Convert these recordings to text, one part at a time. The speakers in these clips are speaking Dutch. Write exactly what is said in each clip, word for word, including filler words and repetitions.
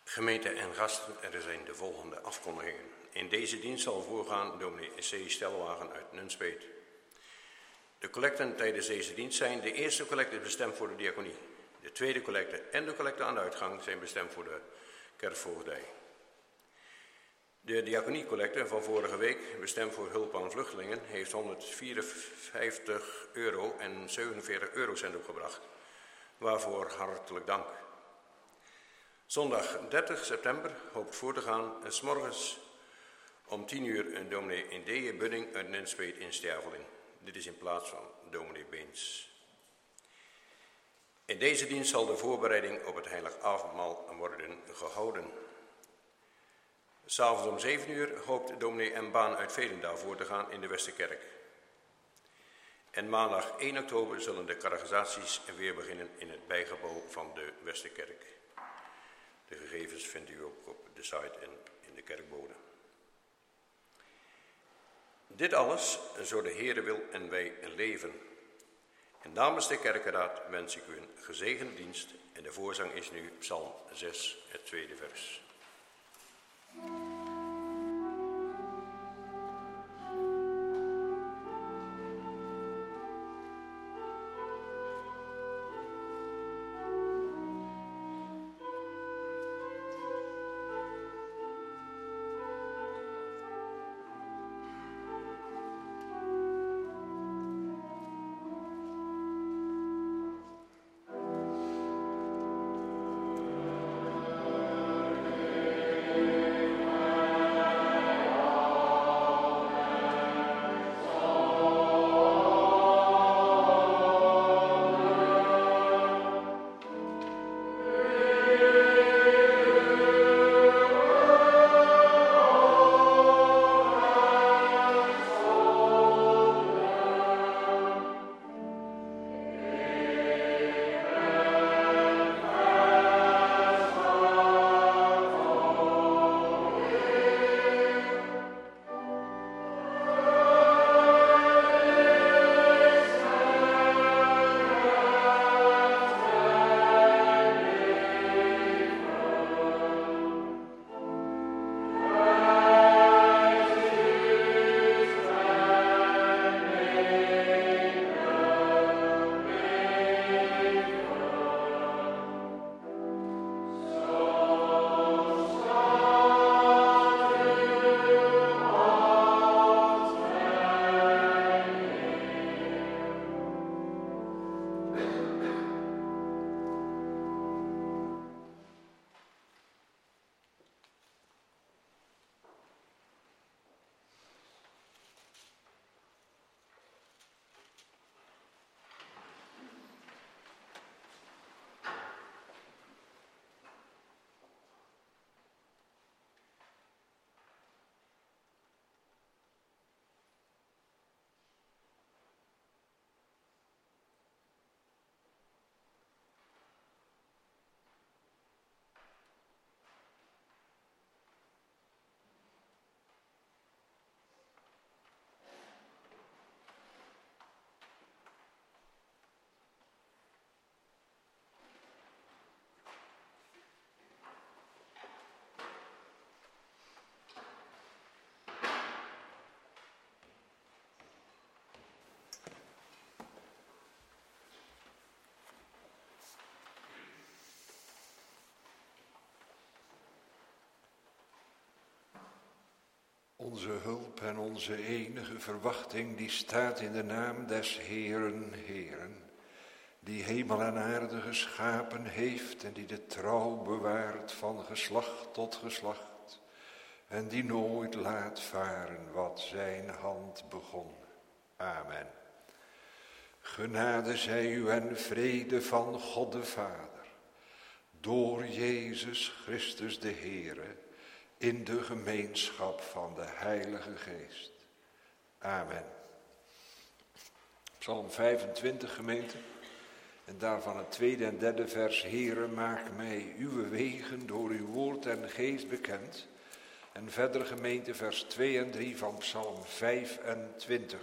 Gemeente en gasten, er zijn de volgende afkondigingen. In deze dienst zal voorgaan dominee C. Stelwagen uit Nunspeet. De collecten tijdens deze dienst zijn: de eerste collecte is bestemd voor de diaconie. De tweede collecte en de collecte aan de uitgang zijn bestemd voor de kerkvoogdij. De diaconiecollecte van vorige week, bestemd voor hulp aan vluchtelingen, heeft honderdvierenvijftig euro en zevenenveertig eurocent opgebracht. Waarvoor hartelijk dank. Zondag dertig september hoopt voor te gaan en 's morgens om tien uur een dominee Indee Budding uit Nunspeet in Sterveling. Dit is in plaats van dominee Beens. In deze dienst zal de voorbereiding op het heilig avondmaal worden gehouden. 'S'avonds om zeven uur hoopt dominee M. Baan uit Velendaal voor te gaan in de Westerkerk. En maandag één oktober zullen de catechisaties weer beginnen in het bijgebouw van de Westerkerk. De gegevens vindt u ook op de site en in de kerkbode. Dit alles, zo de Heere wil en wij leven. En namens de kerkenraad wens ik u een gezegende dienst en de voorzang is nu Psalm zes, het tweede vers. Onze hulp en onze enige verwachting, die staat in de naam des Heeren, Heeren, die hemel en aarde geschapen heeft en die de trouw bewaart van geslacht tot geslacht en die nooit laat varen wat zijn hand begon. Amen. Genade zij u en vrede van God de Vader, door Jezus Christus de Heere, in de gemeenschap van de Heilige Geest. Amen. Psalm vijfentwintig, gemeente. En daarvan het tweede en derde vers. Heere, maak mij uw wegen door uw woord en geest bekend. En verder, gemeente, vers twee en drie van Psalm vijfentwintig.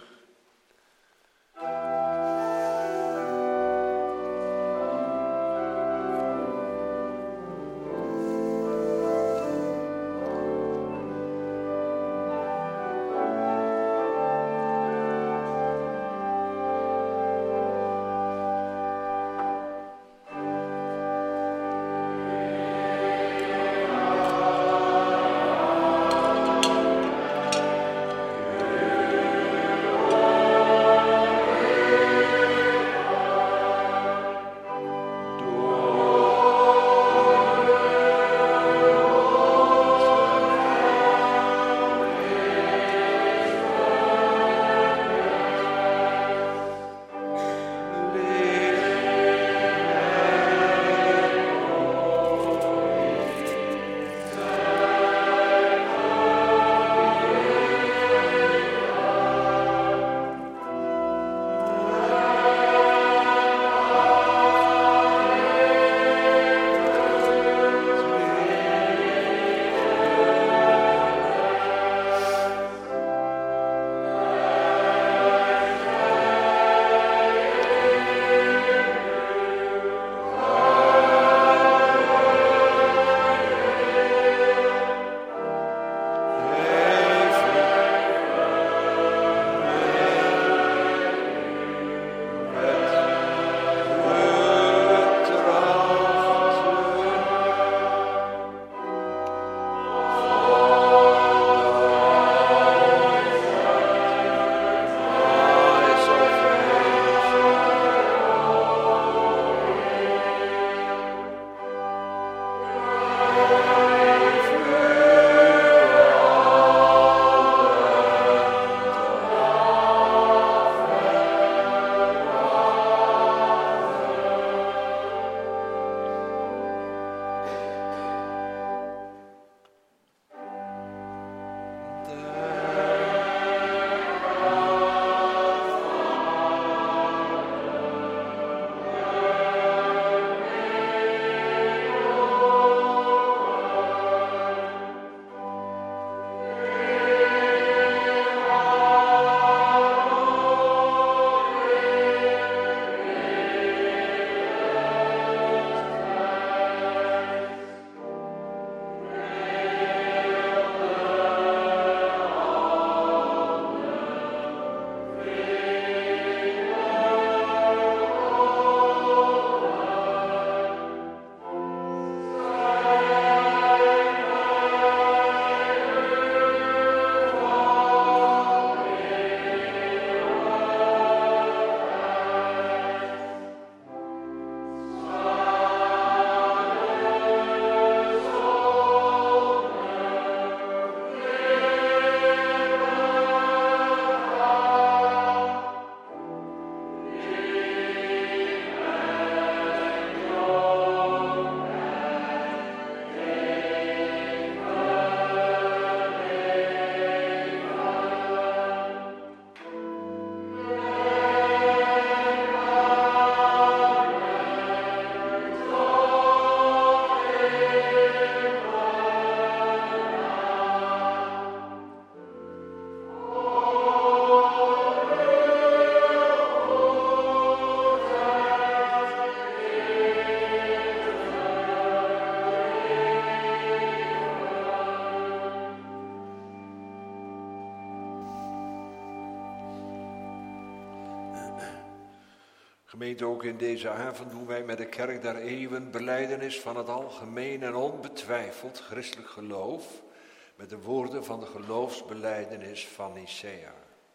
Gemeente, ook in deze avond doen wij met de Kerk der Eeuwen belijdenis van het algemeen en onbetwijfeld christelijk geloof met de woorden van de geloofsbelijdenis van Nicea.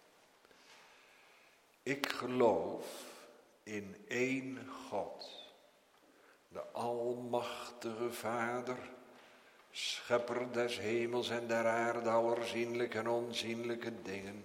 Ik geloof in één God, de almachtige Vader, schepper des hemels en der aarde, aller zienlijke en onzienlijke dingen.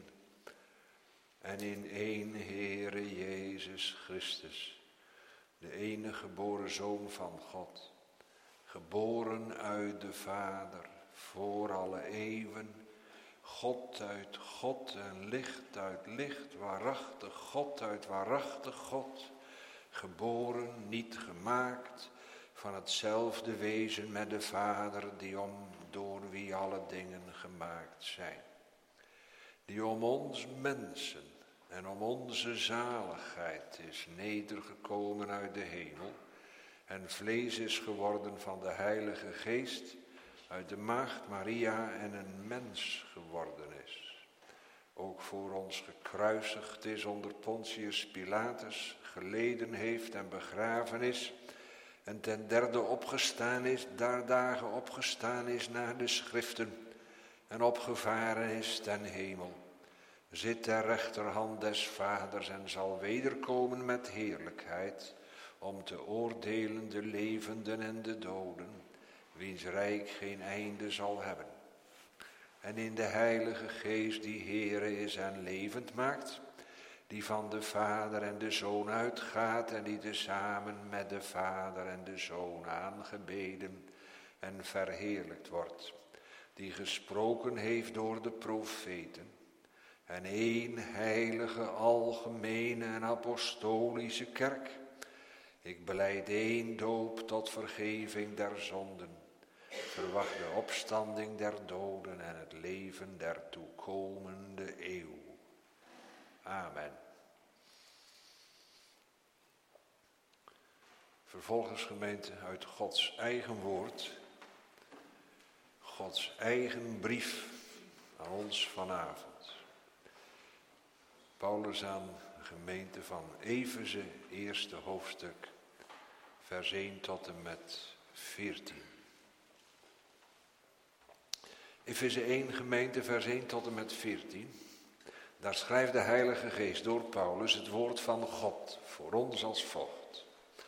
En in één Heere Jezus Christus, de enige geboren Zoon van God, geboren uit de Vader, voor alle eeuwen, God uit God en licht uit licht, waarachtig God uit waarachtig God, geboren, niet gemaakt, van hetzelfde wezen met de Vader, die om, door wie alle dingen gemaakt zijn. Die om ons mensen en om onze zaligheid is nedergekomen uit de hemel en vlees is geworden van de Heilige Geest, uit de maagd Maria en een mens geworden is. Ook voor ons gekruisigd is onder Pontius Pilatus, geleden heeft en begraven is, en ten derde opgestaan is, daar dagen opgestaan is naar de schriften, en opgevaren is ten hemel. Zit ter rechterhand des Vaders en zal wederkomen met heerlijkheid, om te oordelen de levenden en de doden, wiens rijk geen einde zal hebben. En in de Heilige Geest die Heere is en levend maakt, die van de Vader en de Zoon uitgaat en die tezamen met de Vader en de Zoon aangebeden en verheerlijkt wordt, die gesproken heeft door de profeten, en één heilige, algemene en apostolische kerk. Ik belijd één doop tot vergeving der zonden, verwacht de opstanding der doden en het leven der toekomende eeuw. Amen. Vervolgens, gemeente, uit Gods eigen woord, Gods eigen brief aan ons vanavond. Paulus aan de gemeente van Efeze, eerste hoofdstuk, vers één tot en met veertien. Efeze één, gemeente, vers één tot en met veertien. Daar schrijft de Heilige Geest door Paulus het woord van God voor ons als volgt.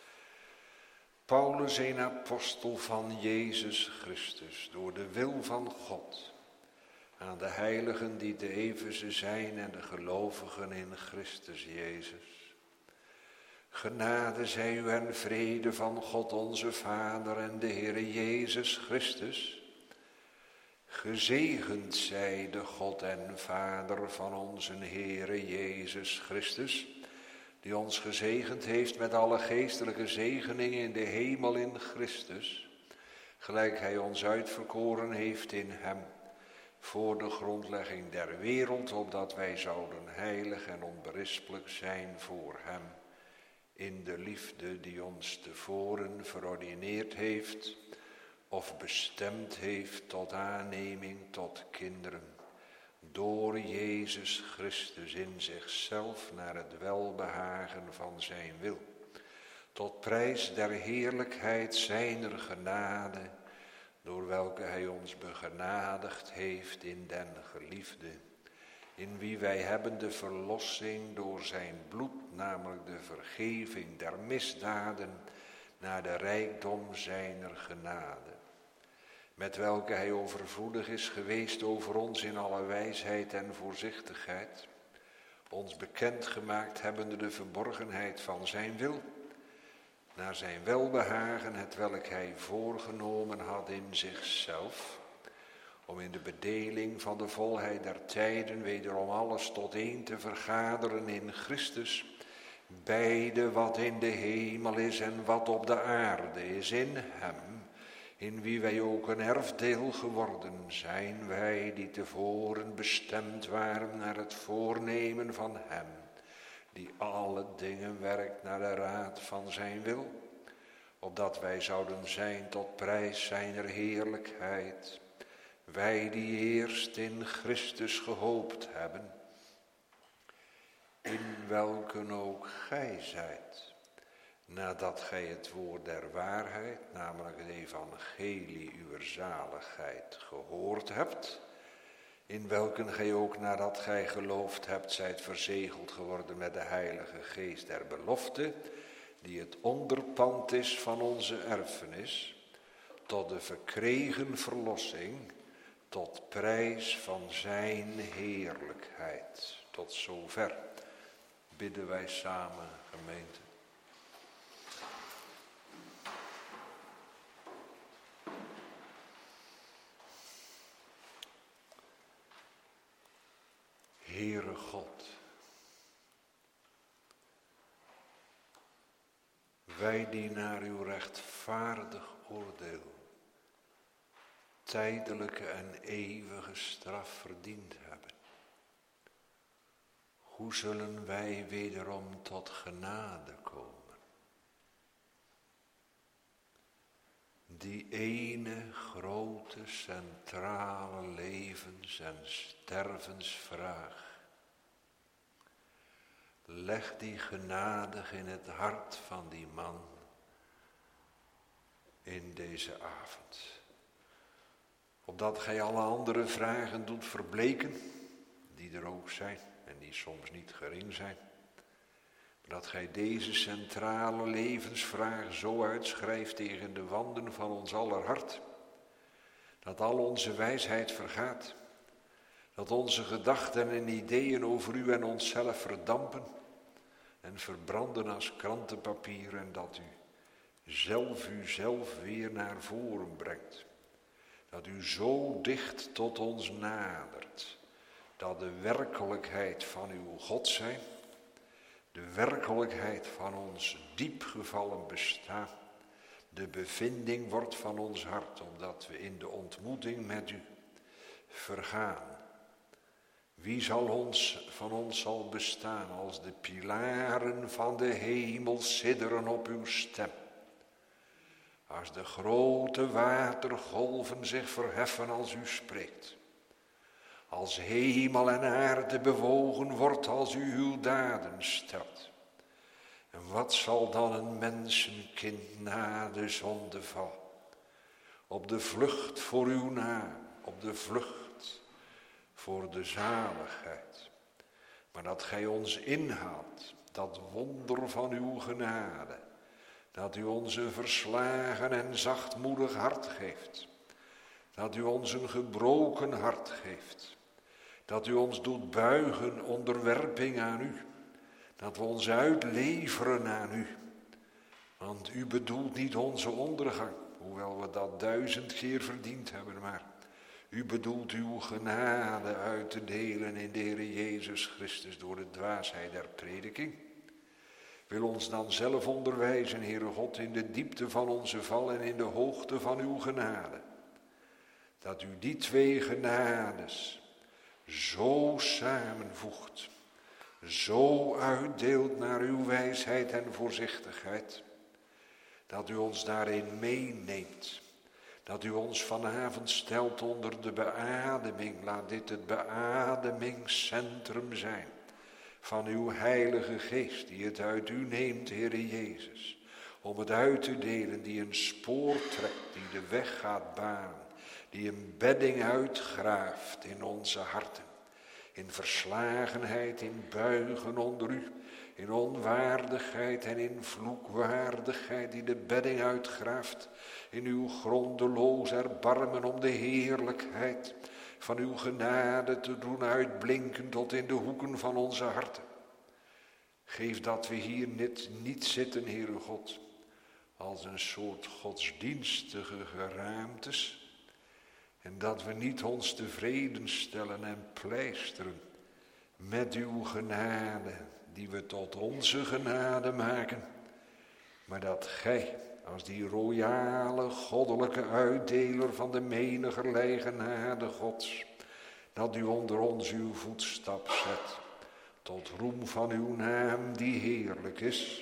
Paulus, een apostel van Jezus Christus, door de wil van God, aan de heiligen die te Efeze zijn en de gelovigen in Christus Jezus. Genade zij u en vrede van God onze Vader en de Heere Jezus Christus. Gezegend zij de God en Vader van onze Heere Jezus Christus, die ons gezegend heeft met alle geestelijke zegeningen in de hemel in Christus, gelijk hij ons uitverkoren heeft in hem, voor de grondlegging der wereld, opdat wij zouden heilig en onberispelijk zijn voor hem, in de liefde die ons tevoren verordineerd heeft, of bestemd heeft tot aanneming tot kinderen, door Jezus Christus in zichzelf naar het welbehagen van zijn wil, tot prijs der heerlijkheid zijner genade, door welke hij ons begenadigd heeft in den geliefde, in wie wij hebben de verlossing door zijn bloed, namelijk de vergeving der misdaden, naar de rijkdom zijner genade, met welke hij overvloedig is geweest over ons in alle wijsheid en voorzichtigheid, ons bekendgemaakt hebbende de verborgenheid van zijn wil, naar zijn welbehagen, hetwelk hij voorgenomen had in zichzelf, om in de bedeling van de volheid der tijden wederom alles tot één te vergaderen in Christus, beide wat in de hemel is en wat op de aarde is, in hem, in wie wij ook een erfdeel geworden zijn, wij die tevoren bestemd waren naar het voornemen van hem, die alle dingen werkt naar de raad van zijn wil, opdat wij zouden zijn tot prijs zijner heerlijkheid, wij die eerst in Christus gehoopt hebben, in welken ook gij zijt, nadat gij het woord der waarheid, namelijk het evangelie uwer zaligheid, gehoord hebt, in welken gij ook nadat gij geloofd hebt, zijt verzegeld geworden met de Heilige Geest der belofte, die het onderpand is van onze erfenis, tot de verkregen verlossing, tot prijs van zijn heerlijkheid. Tot zover bidden wij samen, gemeente. Heere God, wij die naar uw rechtvaardig oordeel tijdelijke en eeuwige straf verdiend hebben, hoe zullen wij wederom tot genade komen? Die ene grote centrale levens- en stervensvraag. Leg die genadig in het hart van die man in deze avond. Opdat gij alle andere vragen doet verbleken, die er ook zijn en die soms niet gering zijn. Maar dat gij deze centrale levensvraag zo uitschrijft tegen de wanden van ons aller hart. Dat al onze wijsheid vergaat. Dat onze gedachten en ideeën over u en onszelf verdampen en verbranden als krantenpapier, en dat u zelf uzelf weer naar voren brengt. Dat u zo dicht tot ons nadert, dat de werkelijkheid van uw God zijn, de werkelijkheid van ons diepgevallen bestaan, de bevinding wordt van ons hart, opdat we in de ontmoeting met u vergaan. Wie zal ons, van ons zal bestaan als de pilaren van de hemel sidderen op uw stem? Als de grote watergolven zich verheffen als u spreekt. Als hemel en aarde bewogen wordt als u uw daden stelt. En wat zal dan een mensenkind na de zondeval? Op de vlucht voor uw naam, op de vlucht voor de zaligheid. Maar dat gij ons inhaalt, dat wonder van uw genade. Dat u ons een verslagen en zachtmoedig hart geeft. Dat u ons een gebroken hart geeft. Dat u ons doet buigen onderwerping aan u. Dat we ons uitleveren aan u. Want u bedoelt niet onze ondergang, hoewel we dat duizend keer verdiend hebben, maar u bedoelt uw genade uit te delen in de Heer Jezus Christus door de dwaasheid der prediking. Wil ons dan zelf onderwijzen, Heere God, in de diepte van onze val en in de hoogte van uw genade. Dat u die twee genades zo samenvoegt, zo uitdeelt naar uw wijsheid en voorzichtigheid, dat u ons daarin meeneemt. Dat u ons vanavond stelt onder de beademing. Laat dit het beademingscentrum zijn van uw Heilige Geest, die het uit u neemt, Heere Jezus, om het uit te delen, die een spoor trekt, die de weg gaat banen, die een bedding uitgraaft in onze harten, in verslagenheid, in buigen onder u, in onwaardigheid en in vloekwaardigheid, die de bedding uitgraaft, in uw grondeloos erbarmen om de heerlijkheid van uw genade te doen uitblinken tot in de hoeken van onze harten. Geef dat we hier niet, niet zitten, Heere God, als een soort godsdienstige geraamtes, en dat we niet ons tevreden stellen en pleisteren met uw genade, die we tot onze genade maken, maar dat gij, als die royale goddelijke uitdeler van de menigerlei genade Gods, dat u onder ons uw voetstap zet, tot roem van uw naam die heerlijk is,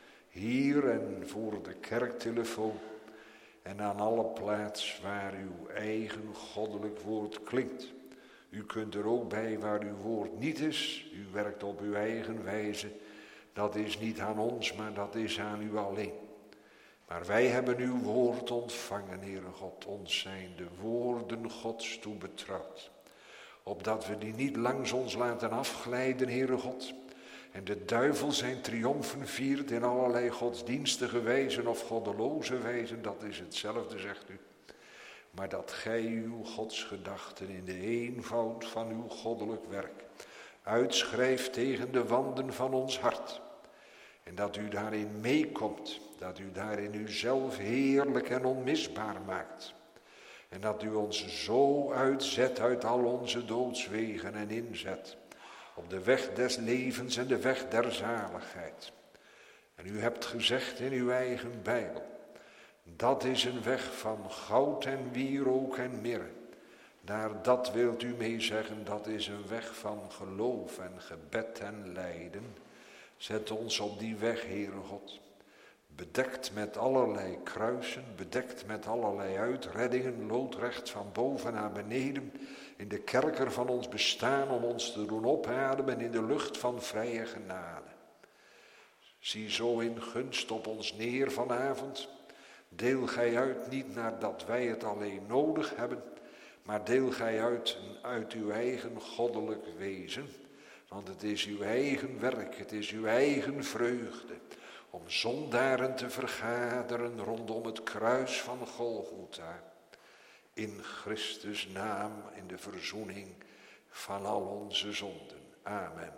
hier en voor de kerktelefoon en aan alle plaats waar uw eigen goddelijk woord klinkt. U kunt er ook bij waar uw woord niet is, u werkt op uw eigen wijze, Dat is niet aan ons, maar dat is aan u alleen. Maar wij hebben uw woord ontvangen, Heere God. Ons zijn de woorden Gods toebetrouwd. Opdat we die niet langs ons laten afglijden, Heere God. En de duivel zijn triomfen viert in allerlei godsdienstige wijzen of goddeloze wijzen. Dat is hetzelfde, zegt u. Maar dat gij uw godsgedachten in de eenvoud van uw goddelijk werk uitschrijft tegen de wanden van ons hart. En dat u daarin meekomt, dat u daarin uzelf heerlijk en onmisbaar maakt. En dat u ons zo uitzet uit al onze doodswegen en inzet op de weg des levens en de weg der zaligheid. En u hebt gezegd in uw eigen Bijbel, dat is een weg van goud en wierook en mirre. Daar dat wilt u mee zeggen, dat is een weg van geloof en gebed en lijden. Zet ons op die weg, Heere God. Bedekt met allerlei kruisen, bedekt met allerlei uitreddingen, loodrecht van boven naar beneden, in de kerker van ons bestaan om ons te doen opademen in de lucht van vrije genade. Zie zo in gunst op ons neer vanavond. Deel gij uit niet nadat wij het alleen nodig hebben, maar deel gij uit uit uw eigen goddelijk wezen. Want het is uw eigen werk, het is uw eigen vreugde om zondaren te vergaderen rondom het kruis van Golgotha. In Christus' naam, in de verzoening van al onze zonden. Amen.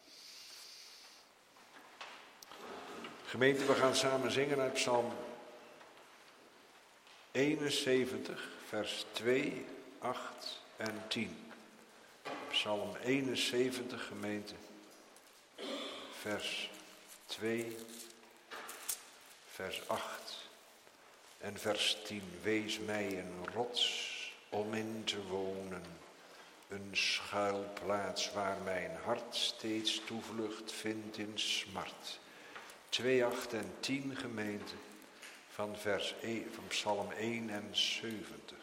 Gemeente, we gaan samen zingen uit Psalm eenenzeventig, vers twee, acht en tien. Psalm eenenzeventig, gemeente, vers twee, vers acht en vers tien. Wees mij een rots om in te wonen, een schuilplaats waar mijn hart steeds toevlucht vindt in smart. twee, acht en tien, gemeente, van, vers een, van Psalm eenenzeventig.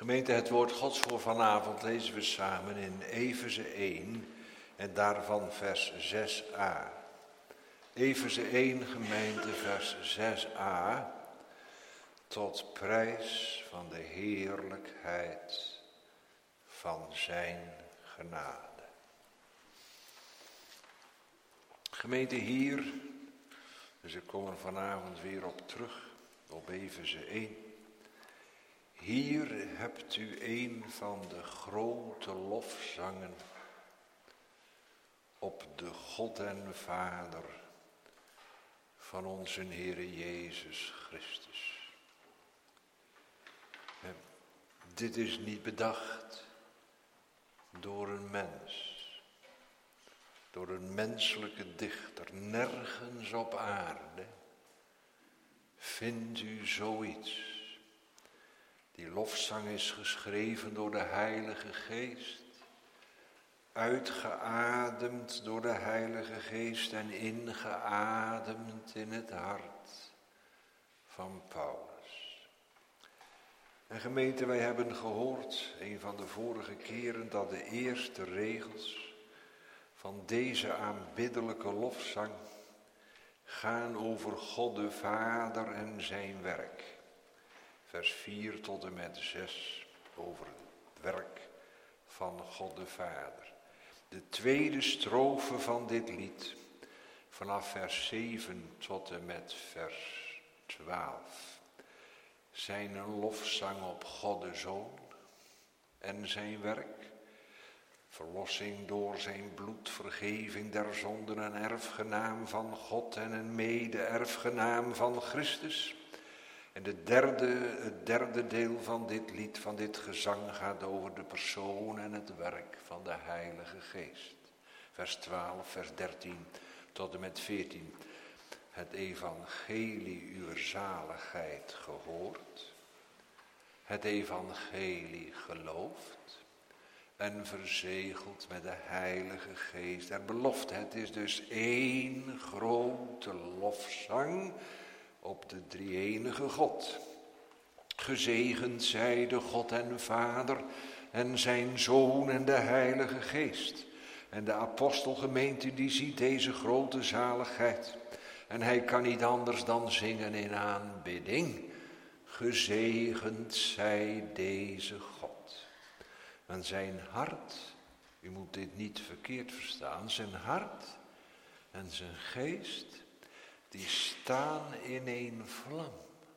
Gemeente, het woord Gods voor vanavond lezen we samen in Efeze één en daarvan vers zes a. Efeze één, gemeente, vers zes a. Tot prijs van de heerlijkheid van zijn genade. Gemeente, hier, dus ik kom er vanavond weer op terug, op Efeze één. Hier hebt u een van de grote lofzangen op de God en Vader van onze Heere Jezus Christus. En dit is niet bedacht door een mens, door een menselijke dichter. Nergens op aarde vindt u zoiets. Die lofzang is geschreven door de Heilige Geest, uitgeademd door de Heilige Geest en ingeademd in het hart van Paulus. En gemeente, wij hebben gehoord, een van de vorige keren, dat de eerste regels van deze aanbiddelijke lofzang gaan over God de Vader en zijn werk. Vers vier tot en met zes over het werk van God de Vader. De tweede strofe van dit lied, vanaf vers zeven tot en met vers twaalf, zijn een lofzang op God de Zoon en zijn werk. Verlossing door zijn bloed, vergeving der zonden, een erfgenaam van God en een mede-erfgenaam van Christus. En de derde, het derde deel van dit lied, van dit gezang, gaat over de persoon en het werk van de Heilige Geest. Vers twaalf, vers dertien tot en met veertien. Het evangelie uw zaligheid gehoord, het evangelie geloofd en verzegeld met de Heilige Geest der belofte. Het is dus één grote lofzang op de drie-enige God. Gezegend zij de God en Vader en zijn Zoon en de Heilige Geest. En de apostelgemeente die ziet deze grote zaligheid. En hij kan niet anders dan zingen in aanbidding. Gezegend zij deze God. En zijn hart, u moet dit niet verkeerd verstaan, zijn hart en zijn geest, die staan in een vlam.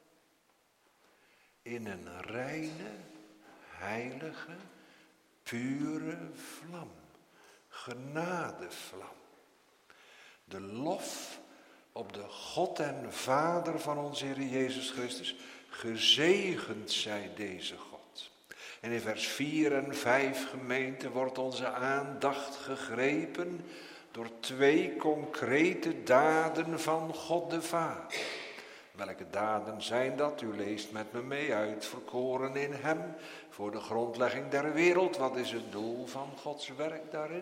In een reine, heilige, pure vlam. Genadevlam. De lof op de God en Vader van onze Heer Jezus Christus. Gezegend zij deze God. En in vers vier en vijf, gemeente, wordt onze aandacht gegrepen door twee concrete daden van God de Vader. Welke daden zijn dat? U leest met me mee. Uitverkoren in hem voor de grondlegging der wereld. Wat is het doel van Gods werk daarin?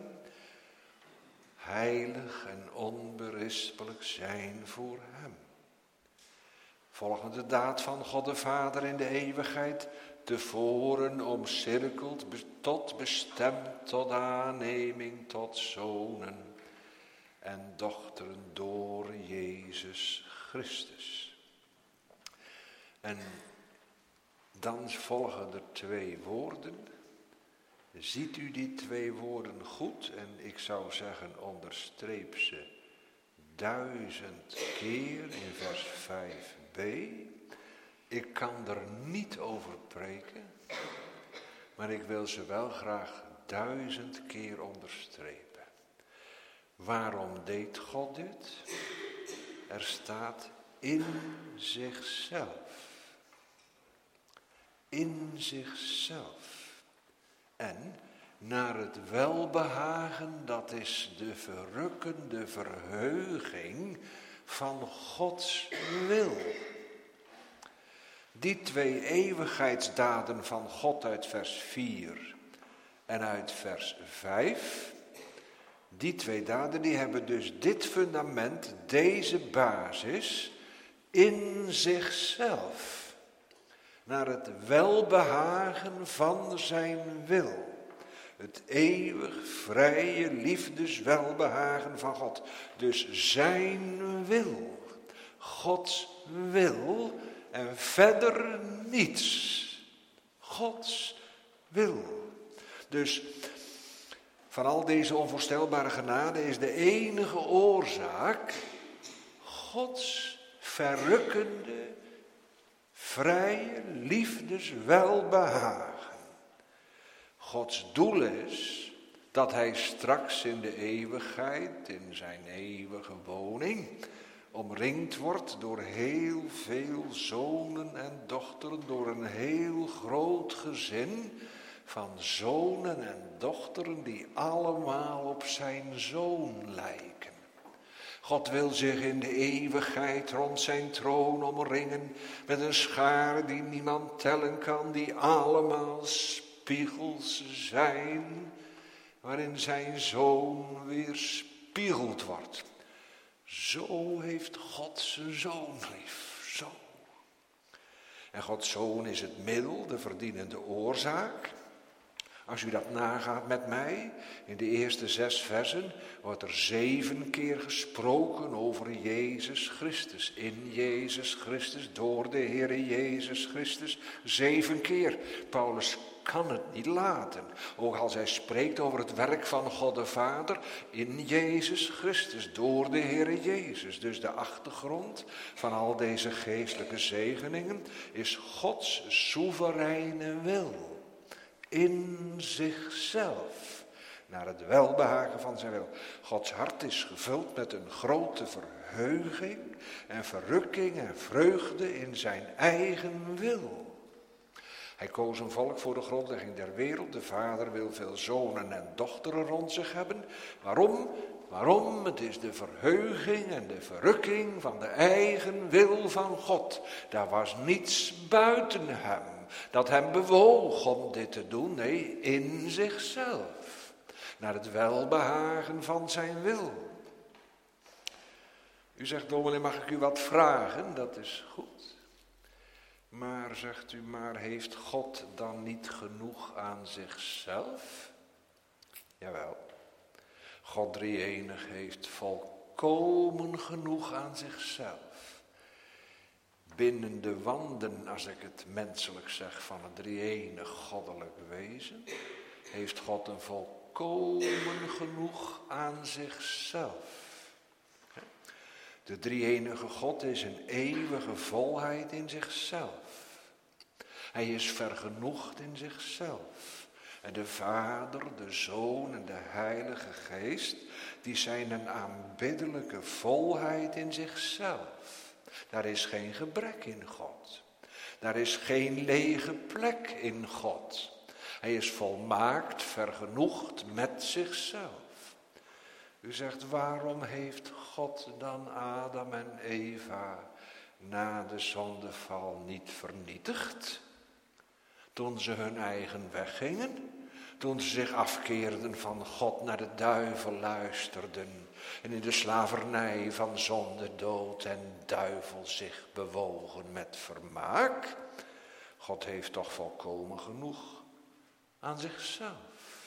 Heilig en onberispelijk zijn voor hem. Volgende daad van God de Vader in de eeuwigheid. Tevoren omcirkeld, tot bestemd, tot aanneming, tot zonen en dochteren door Jezus Christus. En dan volgen er twee woorden. Ziet u die twee woorden goed? En ik zou zeggen, onderstreep ze duizend keer in vers vijf b. Ik kan er niet over preken, maar ik wil ze wel graag duizend keer onderstrepen. Waarom deed God dit? Er staat in zichzelf. In zichzelf. En naar het welbehagen, dat is de verrukkende verheuging van Gods wil. Die twee eeuwigheidsdaden van God uit vers vier en uit vers vijf, die twee daden die hebben dus dit fundament, deze basis in zichzelf. naar het welbehagen van zijn wil. Het eeuwig, vrije liefdeswelbehagen van God. Dus zijn wil. Gods wil en verder niets. Gods wil. Dus van al deze onvoorstelbare genade is de enige oorzaak Gods verrukkende, vrije liefdeswelbehagen. Gods doel is dat hij straks in de eeuwigheid, in zijn eeuwige woning, omringd wordt door heel veel zonen en dochteren, door een heel groot gezin van zonen en dochteren die allemaal op zijn zoon lijken. God wil zich in de eeuwigheid rond zijn troon omringen met een schare die niemand tellen kan, die allemaal spiegels zijn, waarin zijn zoon weerspiegeld wordt. Zo heeft God zijn zoon lief, zo. En Gods zoon is het middel, de verdienende oorzaak. Als u dat nagaat met mij, in de eerste zes versen wordt er zeven keer gesproken over Jezus Christus. In Jezus Christus, door de Heere Jezus Christus, zeven keer. Paulus kan het niet laten. Ook als hij spreekt over het werk van God de Vader, in Jezus Christus, door de Heere Jezus. Dus de achtergrond van al deze geestelijke zegeningen is Gods soevereine wil. In zichzelf, naar het welbehagen van zijn wil. Gods hart is gevuld met een grote verheuging en verrukking en vreugde in zijn eigen wil. Hij koos een volk voor de grondlegging der wereld. De Vader wil veel zonen en dochteren rond zich hebben. Waarom? Waarom? Het is de verheuging en de verrukking van de eigen wil van God. Daar was niets buiten hem dat hem bewoog om dit te doen. Nee, in zichzelf. Naar het welbehagen van zijn wil. U zegt, dominee, mag ik u wat vragen? Dat is goed. Maar, zegt u, maar heeft God dan niet genoeg aan zichzelf? Jawel. God drie-enig heeft volkomen genoeg aan zichzelf. Binnen de wanden, als ik het menselijk zeg, van het drie-enig goddelijk wezen, heeft God een volkomen genoeg aan zichzelf. De drie-enige God is een eeuwige volheid in zichzelf. Hij is vergenoegd in zichzelf. En de Vader, de Zoon en de Heilige Geest, die zijn een aanbiddelijke volheid in zichzelf. Daar is geen gebrek in God. Daar is geen lege plek in God. Hij is volmaakt vergenoegd met zichzelf. U zegt, waarom heeft God dan Adam en Eva na de zondeval niet vernietigd? Toen ze hun eigen weg gingen, toen ze zich afkeerden van God, naar de duivel luisterden en in de slavernij van zonde, dood en duivel zich bewogen met vermaak. God heeft toch volkomen genoeg aan zichzelf.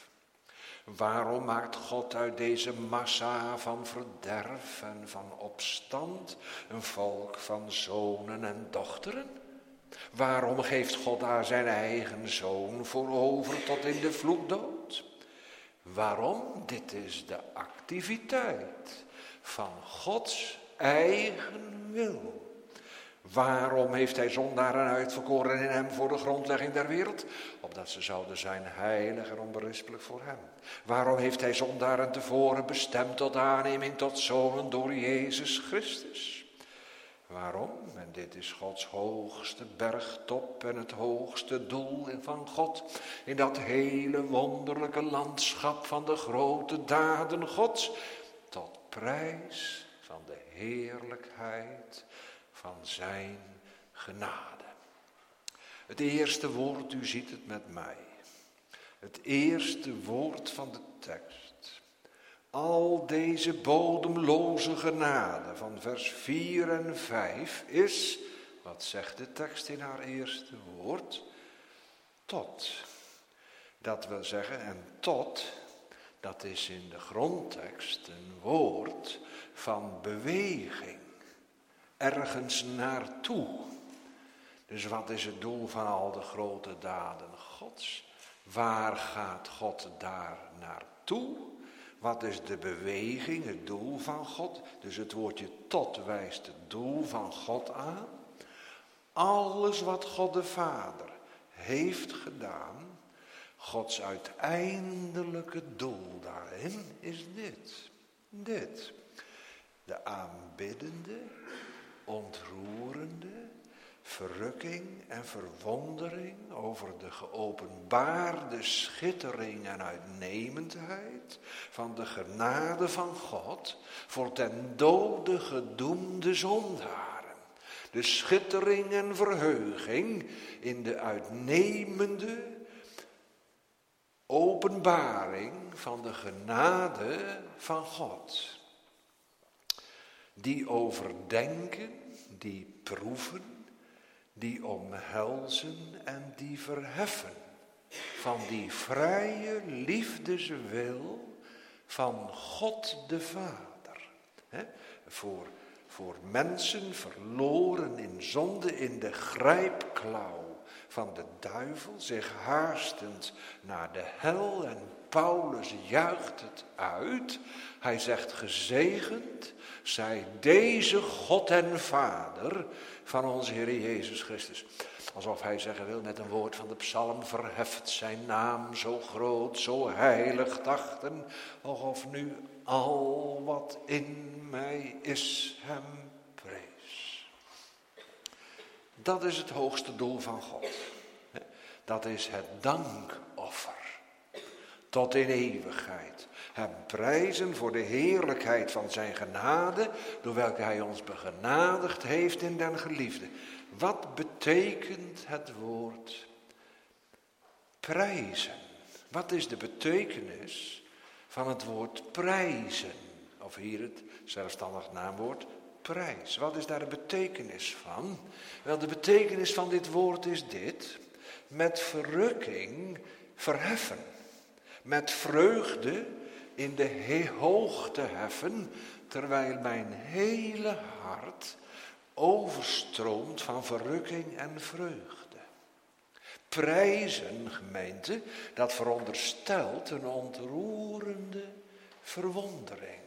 Waarom maakt God uit deze massa van verderf en van opstand een volk van zonen en dochteren? Waarom geeft God daar zijn eigen zoon voor over tot in de vloekdood? Waarom? Dit is de activiteit van Gods eigen wil. Waarom heeft hij zondaren uitverkoren in hem voor de grondlegging der wereld? Opdat ze zouden zijn heilig en onberispelijk voor hem. Waarom heeft hij zondaren tevoren bestemd tot aanneming tot zonen door Jezus Christus? Waarom? En dit is Gods hoogste bergtop en het hoogste doel van God. In dat hele wonderlijke landschap van de grote daden Gods. Tot prijs van de heerlijkheid van zijn genade. Het eerste woord, u ziet het met mij. Het eerste woord van de tekst. Al deze bodemloze genade van vers vier en vijf is, Wat zegt de tekst in haar eerste woord? Tot. Dat wil zeggen, en tot, dat is in de grondtekst een woord van beweging. Ergens naartoe. Dus wat is het doel van al de grote daden Gods? Waar gaat God daar naartoe? Wat is de beweging, het doel van God? Dus het woordje tot wijst het doel van God aan. Alles wat God de Vader heeft gedaan, Gods uiteindelijke doel daarin is dit. Dit. De aanbiddende, ontroerende verrukking en verwondering over de geopenbaarde schittering en uitnemendheid van de genade van God voor ten dode gedoemde zondaren. De schittering en verheuging in de uitnemende openbaring van de genade van God. Die overdenken, die proeven, die omhelzen en die verheffen van die vrije liefdeswil van God de Vader. He? Voor, voor mensen verloren in zonde in de grijpklauw van de duivel, zich haastend naar de hel, en Paulus juicht het uit. Hij zegt: gezegend zij deze God en Vader van onze Heer Jezus Christus. Alsof hij zeggen wil met een woord van de psalm: verheft zijn naam zo groot, zo heilig dachten, of nu al wat in mij is hem prees. Dat is het hoogste doel van God. Dat is het dankoffer. Tot in eeuwigheid. Hem prijzen voor de heerlijkheid van zijn genade, door welke hij ons begenadigd heeft in den geliefde. Wat betekent het woord prijzen? Wat is de betekenis van het woord prijzen? Of hier het zelfstandig naamwoord prijs. Wat is daar de betekenis van? Wel, de betekenis van dit woord is dit: met verrukking verheffen. Met vreugde in de hoogte heffen, terwijl mijn hele hart overstroomt van verrukking en vreugde. Prijzen, gemeente, dat veronderstelt een ontroerende verwondering.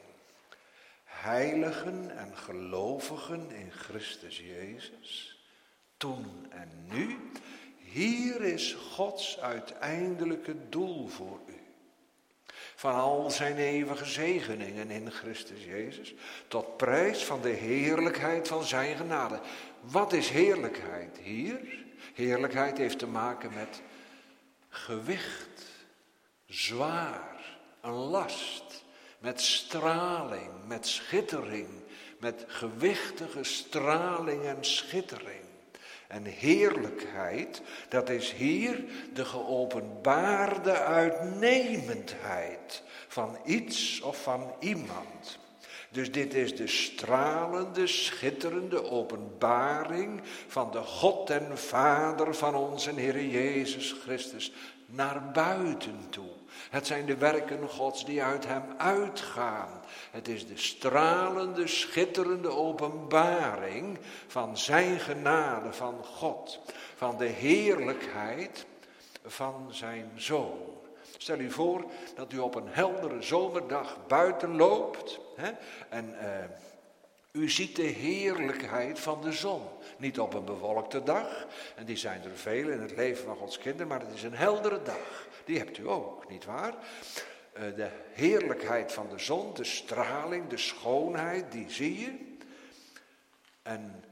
Heiligen en gelovigen in Christus Jezus, toen en nu, hier is Gods uiteindelijke doel voor u. Van al zijn eeuwige zegeningen in Christus Jezus, tot prijs van de heerlijkheid van zijn genade. Wat is heerlijkheid hier? Heerlijkheid heeft te maken met gewicht, zwaar, een last, met straling, met schittering, met gewichtige straling en schittering. En heerlijkheid, dat is hier de geopenbaarde uitnemendheid van iets of van iemand. Dus dit is de stralende, schitterende openbaring van de God en Vader van onze Heer Jezus Christus naar buiten toe. Het zijn de werken Gods die uit hem uitgaan. Het is de stralende, schitterende openbaring van zijn genade, van God. Van de heerlijkheid van zijn Zoon. Stel u voor dat u op een heldere zomerdag buiten loopt. Hè, en uh, u ziet de heerlijkheid van de zon. Niet op een bewolkte dag. En die zijn er veel in het leven van Gods kinderen. Maar het is een heldere dag. Die hebt u ook, nietwaar? Uh, de heerlijkheid van de zon, de straling, de schoonheid, die zie je. En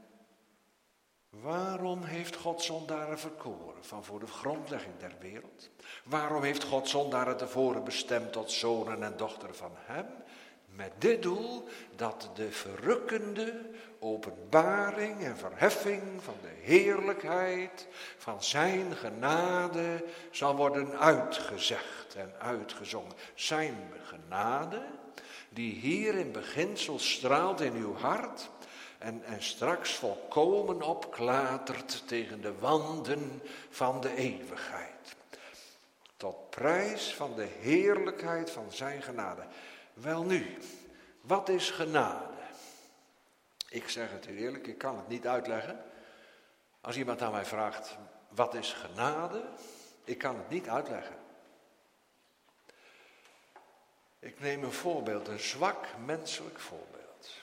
waarom heeft God zondaren verkoren van voor de grondlegging der wereld? Waarom heeft God zondaren tevoren bestemd tot zonen en dochteren van hem? Met dit doel dat de verrukkende openbaring en verheffing van de heerlijkheid van zijn genade zal worden uitgezegd en uitgezongen. Zijn genade, die hier in beginsel straalt in uw hart, en, en straks volkomen opklatert tegen de wanden van de eeuwigheid. Tot prijs van de heerlijkheid van zijn genade. Welnu, wat is genade? Ik zeg het u eerlijk, ik kan het niet uitleggen. Als iemand aan mij vraagt, wat is genade? Ik kan het niet uitleggen. Ik neem een voorbeeld, een zwak menselijk voorbeeld.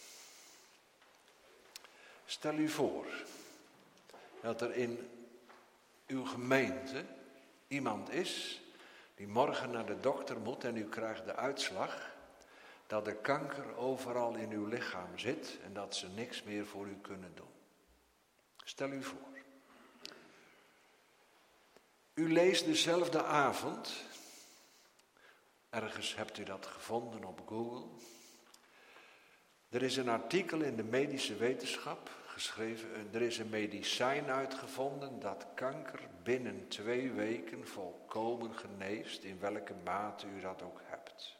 Stel u voor dat er in uw gemeente iemand is die morgen naar de dokter moet en u krijgt de uitslag dat de kanker overal in uw lichaam zit en dat ze niks meer voor u kunnen doen. Stel u voor. U leest dezelfde avond, ergens hebt u dat gevonden op Google. Er is een artikel in de medische wetenschap geschreven, er is een medicijn uitgevonden dat kanker binnen twee weken volkomen geneest, in welke mate u dat ook hebt.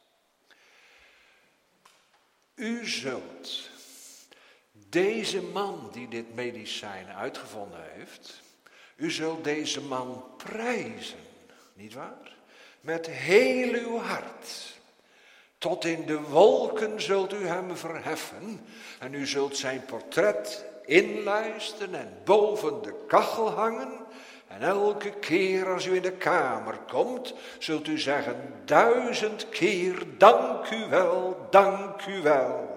U zult deze man die dit medicijn uitgevonden heeft, u zult deze man prijzen, nietwaar? Met heel uw hart. Tot in de wolken zult u hem verheffen en u zult zijn portret inlijsten en boven de kachel hangen. En elke keer als u in de kamer komt, zult u zeggen duizend keer dank u wel, dank u wel.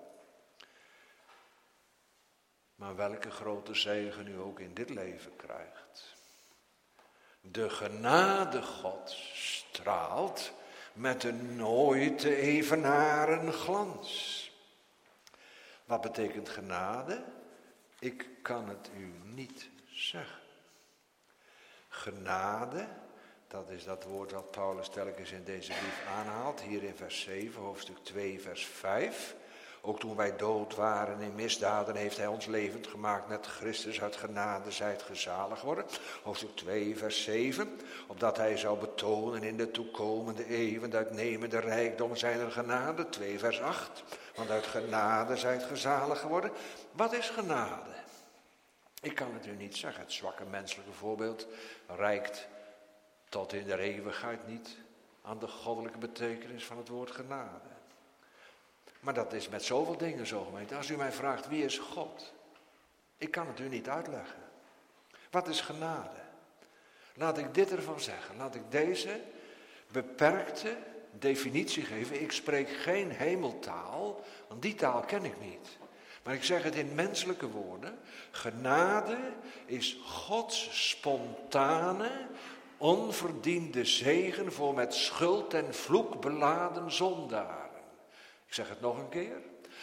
Maar welke grote zegen u ook in dit leven krijgt. De genade Gods straalt met een nooit te evenaren glans. Wat betekent genade? Ik kan het u niet zeggen. Genade, dat is dat woord wat Paulus telkens in deze brief aanhaalt, hier in vers zeven, hoofdstuk twee, vers vijf. Ook toen wij dood waren in misdaden heeft hij ons levend gemaakt met Christus, uit genade zijt gezalig worden. Hoofdstuk twee, vers zeven. Opdat hij zou betonen in de toekomende eeuwen de uitnemende rijkdom zijner genade. twee, vers acht. Want uit genade zijt gezalig geworden. Wat is genade? Ik kan het u niet zeggen. Het zwakke menselijke voorbeeld reikt tot in de eeuwigheid niet aan de goddelijke betekenis van het woord genade. Maar dat is met zoveel dingen zo, gemeente. Als u mij vraagt, wie is God? Ik kan het u niet uitleggen. Wat is genade? Laat ik dit ervan zeggen. Laat ik deze beperkte definitie geven. Ik spreek geen hemeltaal, want die taal ken ik niet. Maar ik zeg het in menselijke woorden. Genade is Gods spontane, onverdiende zegen voor met schuld en vloek beladen zondaren. Ik zeg het nog een keer.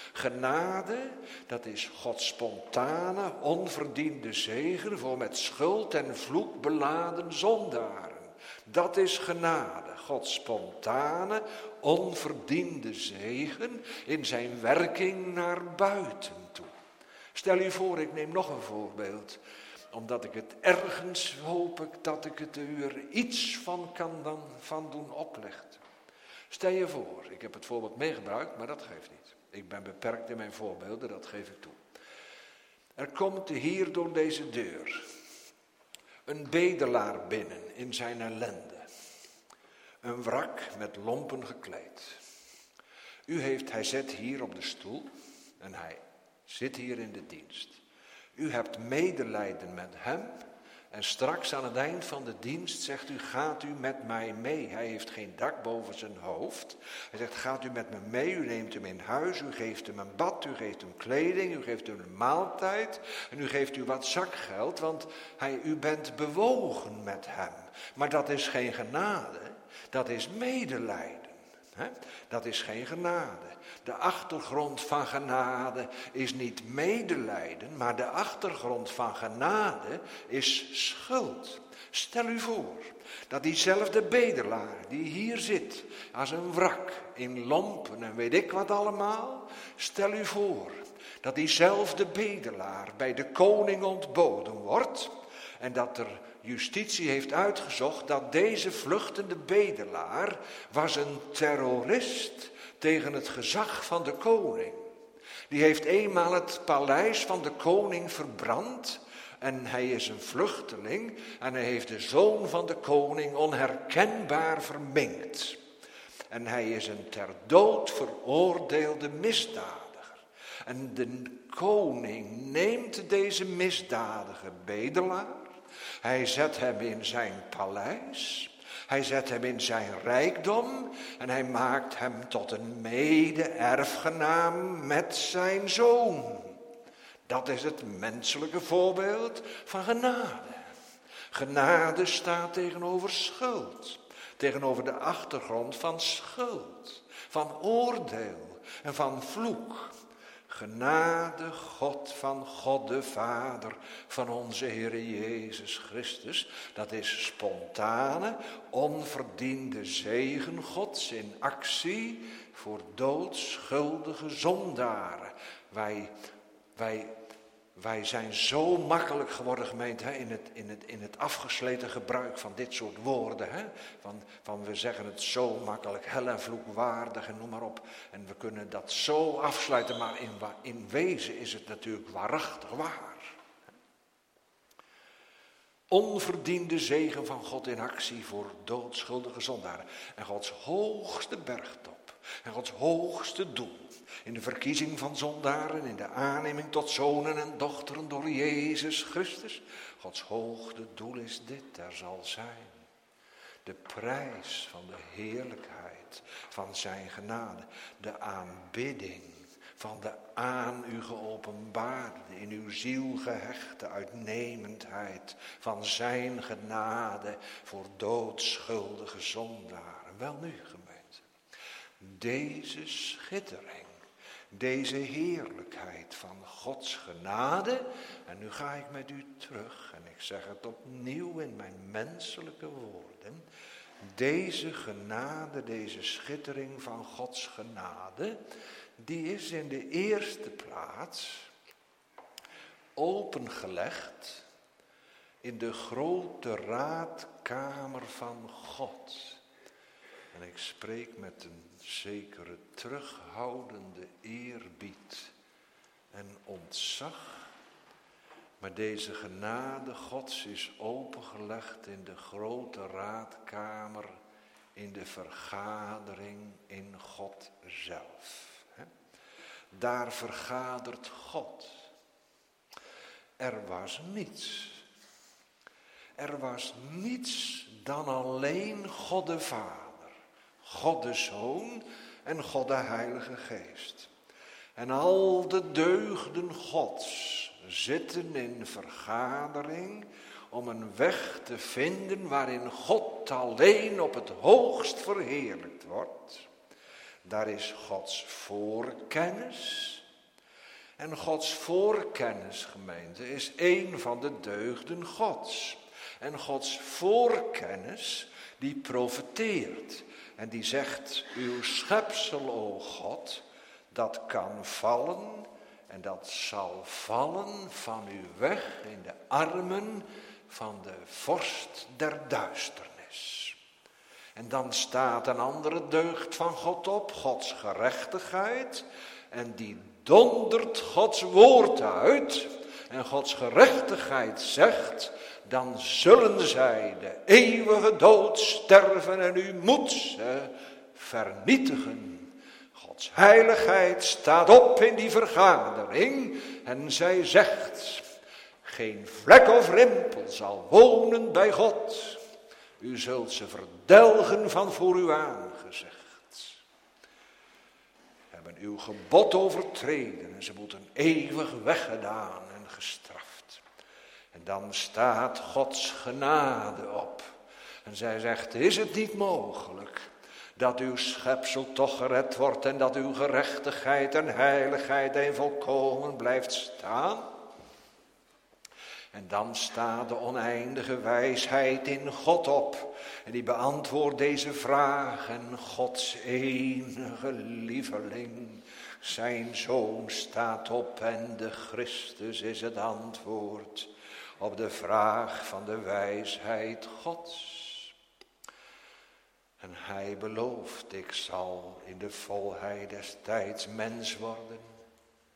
Genade, dat is Gods spontane, onverdiende zegen voor met schuld en vloek beladen zondaren. Dat is genade, Gods spontane, onverdiende zegen in zijn werking naar buiten toe. Stel u voor, ik neem nog een voorbeeld, omdat ik het ergens hoop ik dat ik het u er iets van kan dan van doen oplichten. Stel je voor, ik heb het voorbeeld meegebruikt, maar dat geeft niet. Ik ben beperkt in mijn voorbeelden, dat geef ik toe. Er komt hier door deze deur een bedelaar binnen in zijn ellende. Een wrak met lompen gekleed. U heeft, hij zit hier op de stoel en hij zit hier in de dienst. U hebt medelijden met hem. En straks aan het eind van de dienst zegt u, gaat u met mij mee. Hij heeft geen dak boven zijn hoofd. Hij zegt, gaat u met me mee, u neemt hem in huis, u geeft hem een bad, u geeft hem kleding, u geeft hem een maaltijd. En u geeft u wat zakgeld, want hij, u bent bewogen met hem. Maar dat is geen genade, dat is medelijden. He? Dat is geen genade. De achtergrond van genade is niet medelijden, maar de achtergrond van genade is schuld. Stel u voor dat diezelfde bedelaar die hier zit als een wrak in lompen en weet ik wat allemaal. Stel u voor dat diezelfde bedelaar bij de koning ontboden wordt en dat er justitie heeft uitgezocht dat deze vluchtende bedelaar was een terrorist tegen het gezag van de koning. Die heeft eenmaal het paleis van de koning verbrand. En hij is een vluchteling. En hij heeft de zoon van de koning onherkenbaar verminkt. En hij is een ter dood veroordeelde misdadiger. En de koning neemt deze misdadige bedelaar. Hij zet hem in zijn paleis. Hij zet hem in zijn rijkdom. En hij maakt hem tot een mede-erfgenaam met zijn zoon. Dat is het menselijke voorbeeld van genade. Genade staat tegenover schuld. Tegenover de achtergrond van schuld. Van oordeel en van vloek. Genade, God van God de Vader, van onze Heer Jezus Christus. Dat is spontane, onverdiende zegen Gods in actie voor doodschuldige zondaren. Wij, wij, wij zijn zo makkelijk geworden, gemeente, hè, in, het, in, het, in het afgesleten gebruik van dit soort woorden. Hè, van, van we zeggen het zo makkelijk, hel en vloekwaardig en noem maar op. En we kunnen dat zo afsluiten, maar in, in wezen is het natuurlijk waarachtig waar. Onverdiende zegen van God in actie voor doodschuldige zondaren. En Gods hoogste bergtop. En Gods hoogste doel. In de verkiezing van zondaren. In de aanneming tot zonen en dochteren door Jezus Christus. Gods hoogste doel is dit. Er zal zijn. De prijs van de heerlijkheid van zijn genade. De aanbidding van de aan u geopenbaarde, in uw ziel gehechte uitnemendheid van zijn genade voor doodschuldige zondaren. Wel nu, gemeente, deze schittering, deze heerlijkheid van Gods genade, en nu ga ik met u terug en ik zeg het opnieuw in mijn menselijke woorden, deze genade, deze schittering van Gods genade, die is in de eerste plaats opengelegd in de grote raadkamer van God. En ik spreek met een zekere terughoudende eerbied en ontzag. Maar deze genade Gods is opengelegd in de grote raadkamer, in de vergadering in God zelf. Daar vergadert God. Er was niets. Er was niets dan alleen God de Vader, God de Zoon en God de Heilige Geest. En al de deugden Gods zitten in vergadering om een weg te vinden waarin God alleen op het hoogst verheerlijkt wordt. Daar is Gods voorkennis. En Gods voorkennis, gemeente, is een van de deugden Gods. En Gods voorkennis, die profeteert. En die zegt, uw schepsel, o God, dat kan vallen. En dat zal vallen van uw weg in de armen van de vorst der duisternis. En dan staat een andere deugd van God op, Gods gerechtigheid. En die dondert Gods woord uit. En Gods gerechtigheid zegt, dan zullen zij de eeuwige dood sterven en u moet ze vernietigen. Gods heiligheid staat op in die vergadering en zij zegt, geen vlek of rimpel zal wonen bij God. U zult ze verdelgen van voor uw aangezicht. Hebben uw gebod overtreden en ze moeten eeuwig weggedaan en gestraft. En dan staat Gods genade op. En zij zegt, is het niet mogelijk dat uw schepsel toch gered wordt en dat uw gerechtigheid en heiligheid en volkomen blijft staan? En dan staat de oneindige wijsheid in God op. En die beantwoordt deze vraag. En Gods enige lieveling, zijn Zoon, staat op. En de Christus is het antwoord op de vraag van de wijsheid Gods. En hij belooft, ik zal in de volheid des tijds mens worden.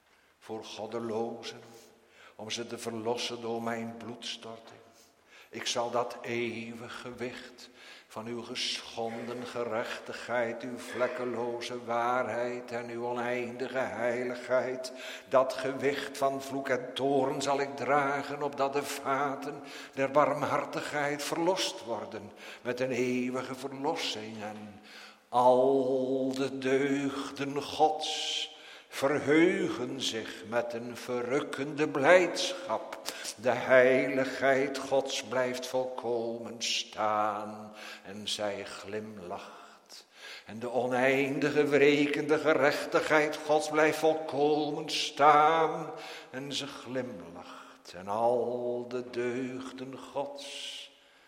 voor goddelozen, om ze te verlossen door mijn bloedstorting. Ik zal dat eeuwig gewicht van uw geschonden gerechtigheid, uw vlekkeloze waarheid en uw oneindige heiligheid, dat gewicht van vloek en toorn zal ik dragen, opdat de vaten der barmhartigheid verlost worden met een eeuwige verlossing. En al de deugden Gods verheugen zich met een verrukkende blijdschap. De heiligheid Gods blijft volkomen staan en zij glimlacht. En de oneindige wrekende gerechtigheid Gods blijft volkomen staan en ze glimlacht. En al de deugden Gods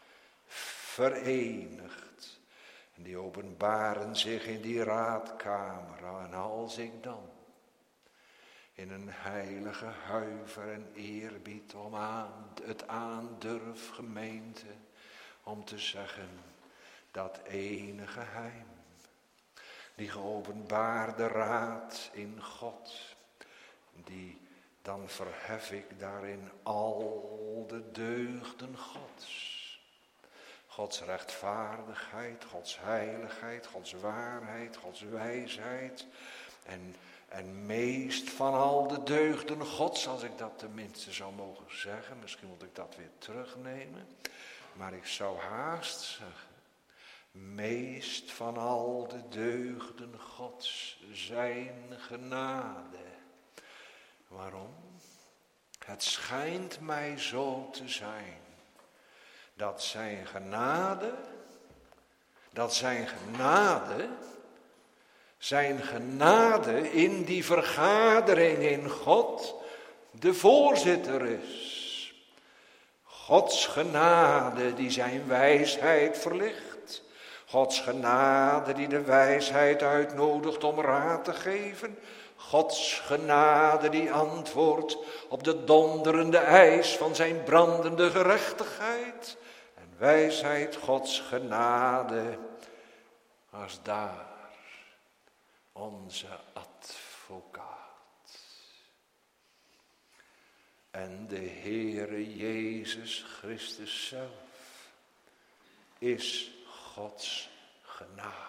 verenigd. En die openbaren zich in die raadkamer. En als ik dan in een heilige huiver en eerbied om aan, het aandurf, gemeente, om te zeggen, dat ene geheim, die geopenbaarde raad in God, die, dan verhef ik daarin al de deugden Gods. Gods rechtvaardigheid, Gods heiligheid, Gods waarheid, Gods wijsheid en En meest van al de deugden Gods, als ik dat tenminste zou mogen zeggen. Misschien moet ik dat weer terugnemen. Maar ik zou haast zeggen. Meest van al de deugden Gods zijn genade. Waarom? Het schijnt mij zo te zijn. Dat zijn genade. Dat zijn genade. Zijn genade in die vergadering in God de voorzitter is. Gods genade die zijn wijsheid verlicht. Gods genade die de wijsheid uitnodigt om raad te geven. Gods genade die antwoordt op de donderende eis van zijn brandende gerechtigheid. En wijsheid, Gods genade, als daar onze advocaat. En de Heere Jezus Christus zelf is Gods genade.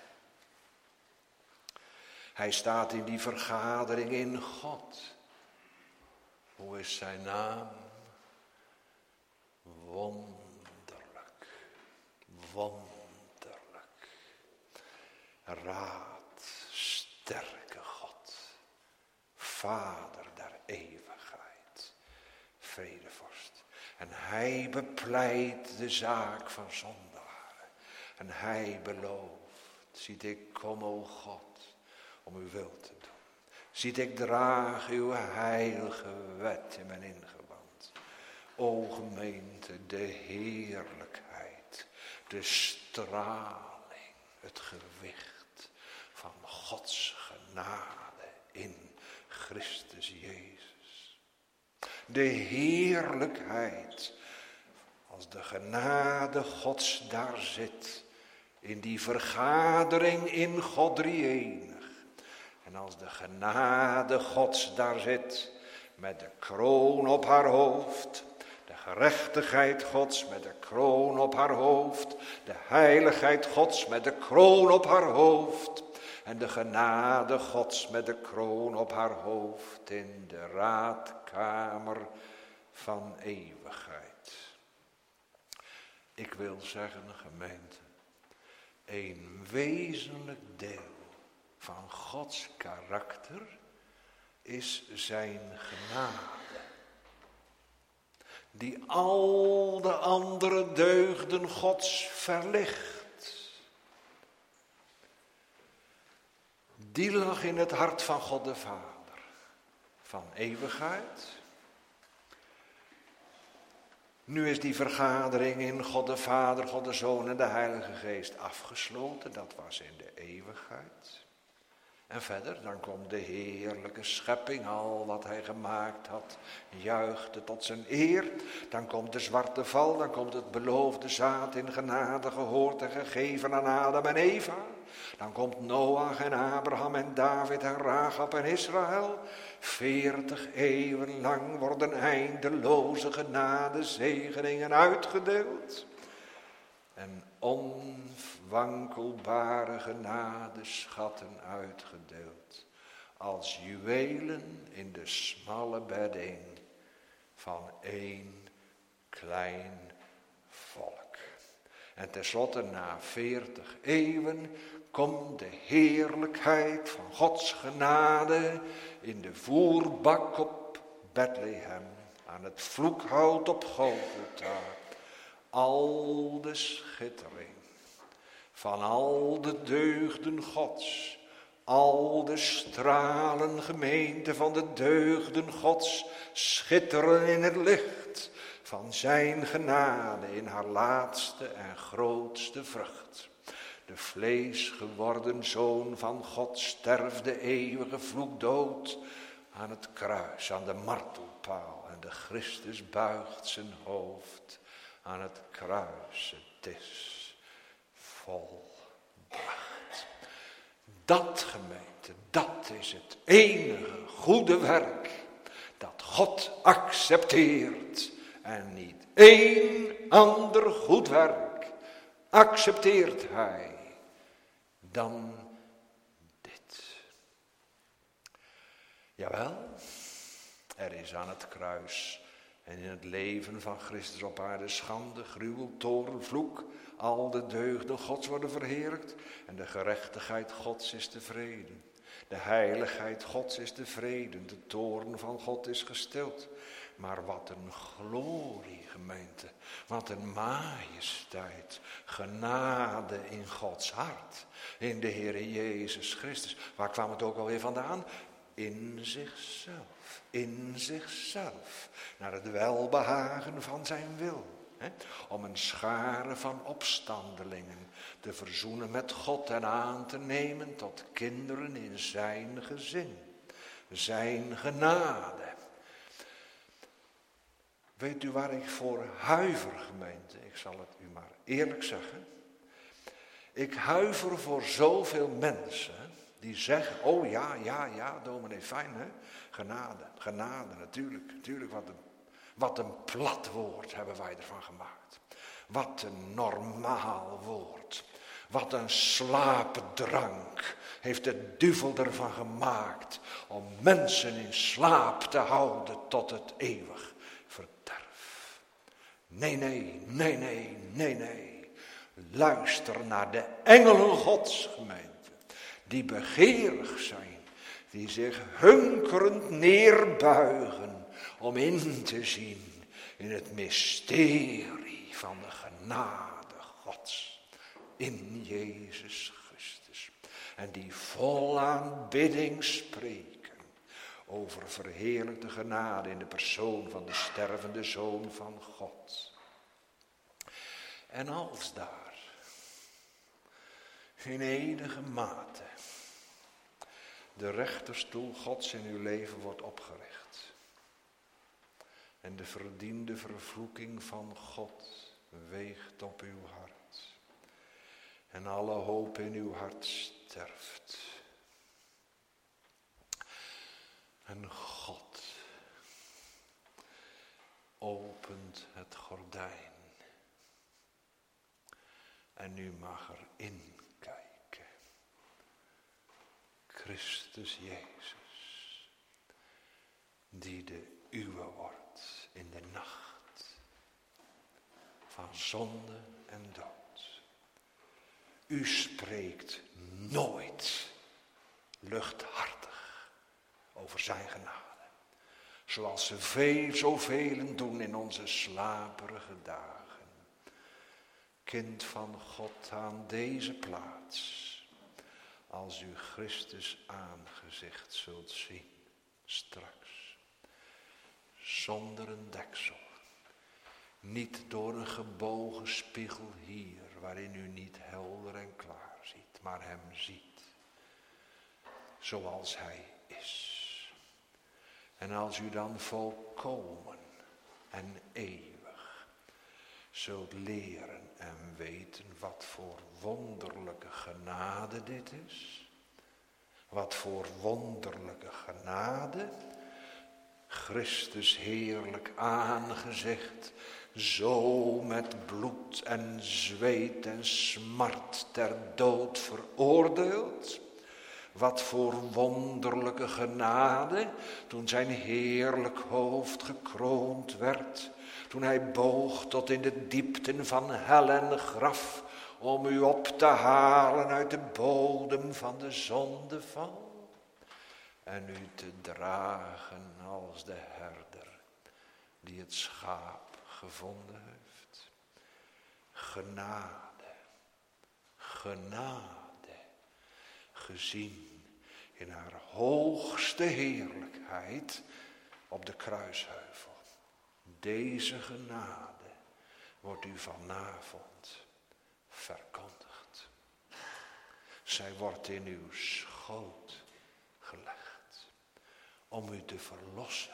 Hij staat in die vergadering in God. Hoe is zijn naam? Wonderlijk. Wonderlijk. Raad. Sterke God, Vader der eeuwigheid, vredevorst. En hij bepleit de zaak van zondaren. En hij belooft, ziet ik kom, o God, om uw wil te doen. Ziet ik draag uw heilige wet in mijn ingewand. O gemeente, de heerlijkheid, de straling, het gewicht van Gods genade in Christus Jezus. De heerlijkheid, als de genade Gods daar zit, in die vergadering in God drie-enig. En als de genade Gods daar zit, met de kroon op haar hoofd, de gerechtigheid Gods met de kroon op haar hoofd, de heiligheid Gods met de kroon op haar hoofd, en de genade Gods met de kroon op haar hoofd in de raadkamer van eeuwigheid. Ik wil zeggen, gemeente, een wezenlijk deel van Gods karakter is zijn genade. Die al de andere deugden Gods verlicht. Die lag in het hart van God de Vader. Van eeuwigheid. Nu is die vergadering in God de Vader, God de Zoon en de Heilige Geest afgesloten. Dat was in de eeuwigheid. En verder, dan komt de heerlijke schepping, al wat hij gemaakt had, juichte tot zijn eer. Dan komt de zwarte val, dan komt het beloofde zaad in genade gehoord en gegeven aan Adam en Eva. Dan komt Noach en Abraham en David en Rahab en Israël. Veertig eeuwen lang worden eindeloze genade zegeningen uitgedeeld. En onwankelbare genadeschatten uitgedeeld. Als juwelen in de smalle bedding van één klein volk. En tenslotte na veertig eeuwen komt de heerlijkheid van Gods genade in de voerbak op Bethlehem. Aan het vloekhout op Golgotha. Al de schittering van al de deugden Gods, al de stralen gemeente van de deugden Gods schitteren in het licht van zijn genade in haar laatste en grootste vrucht. De vlees geworden zoon van God sterfde eeuwige vloekdood aan het kruis, aan de martelpaal en de Christus buigt zijn hoofd. Aan het kruis, het is volbracht. Dat, gemeente, dat is het enige goede werk dat God accepteert. En niet één ander goed werk accepteert hij dan dit. Jawel, er is aan het kruis en in het leven van Christus op aarde schande, gruwel, toorn, vloek. Al de deugden Gods worden verheerlijkt. En de gerechtigheid Gods is tevreden. De heiligheid Gods is tevreden. De toorn van God is gestild. Maar wat een glorie, gemeente. Wat een majesteit. Genade in Gods hart. In de Heere Jezus Christus. Waar kwam het ook alweer vandaan? In zichzelf. In zichzelf, naar het welbehagen van zijn wil. Hè? Om een schare van opstandelingen te verzoenen met God en aan te nemen tot kinderen in zijn gezin. Zijn genade. Weet u waar ik voor huiver, gemeente? Ik zal het u maar eerlijk zeggen. Ik huiver voor zoveel mensen die zeggen, oh ja, ja, ja, dominee, fijn hè. Genade, genade, natuurlijk, natuurlijk, wat een, wat een plat woord hebben wij ervan gemaakt. Wat een normaal woord. Wat een slapdrank heeft de duivel ervan gemaakt om mensen in slaap te houden tot het eeuwig verderf. Nee, nee, nee, nee, nee, nee. Luister naar de engelen Gods, gemeente, die begeerig zijn. Die zich hunkerend neerbuigen om in te zien in het mysterie van de genade Gods in Jezus Christus. En die vol aanbidding spreken over verheerlijkte genade in de persoon van de stervende Zoon van God. En als daar in enige mate de rechterstoel Gods in uw leven wordt opgericht. En de verdiende vervloeking van God weegt op uw hart. En alle hoop in uw hart sterft. En God opent het gordijn. En u mag erin. Christus Jezus, die de uwe wordt in de nacht van zonde en dood. U spreekt nooit luchthartig over zijn genade, zoals ze veel, zoveel doen in onze slaperige dagen. Kind van God aan deze plaats. Als u Christus aangezicht zult zien, straks, zonder een deksel, niet door een gebogen spiegel hier, waarin u niet helder en klaar ziet, maar hem ziet, zoals hij is. En als u dan volkomen en eeuwig zult leren en weten wat voor wonderlijke genade dit is. Wat voor wonderlijke genade. Christus heerlijk aangezicht, zo met bloed en zweet en smart ter dood veroordeeld. Wat voor wonderlijke genade, toen zijn heerlijk hoofd gekroond werd, toen hij boog tot in de diepten van hel en graf, om u op te halen uit de bodem van de zondeval, en u te dragen als de herder die het schaap gevonden heeft. Genade, genade. Gezien in haar hoogste heerlijkheid op de kruisheuvel. Deze genade wordt u vanavond verkondigd. Zij wordt in uw schoot gelegd om u te verlossen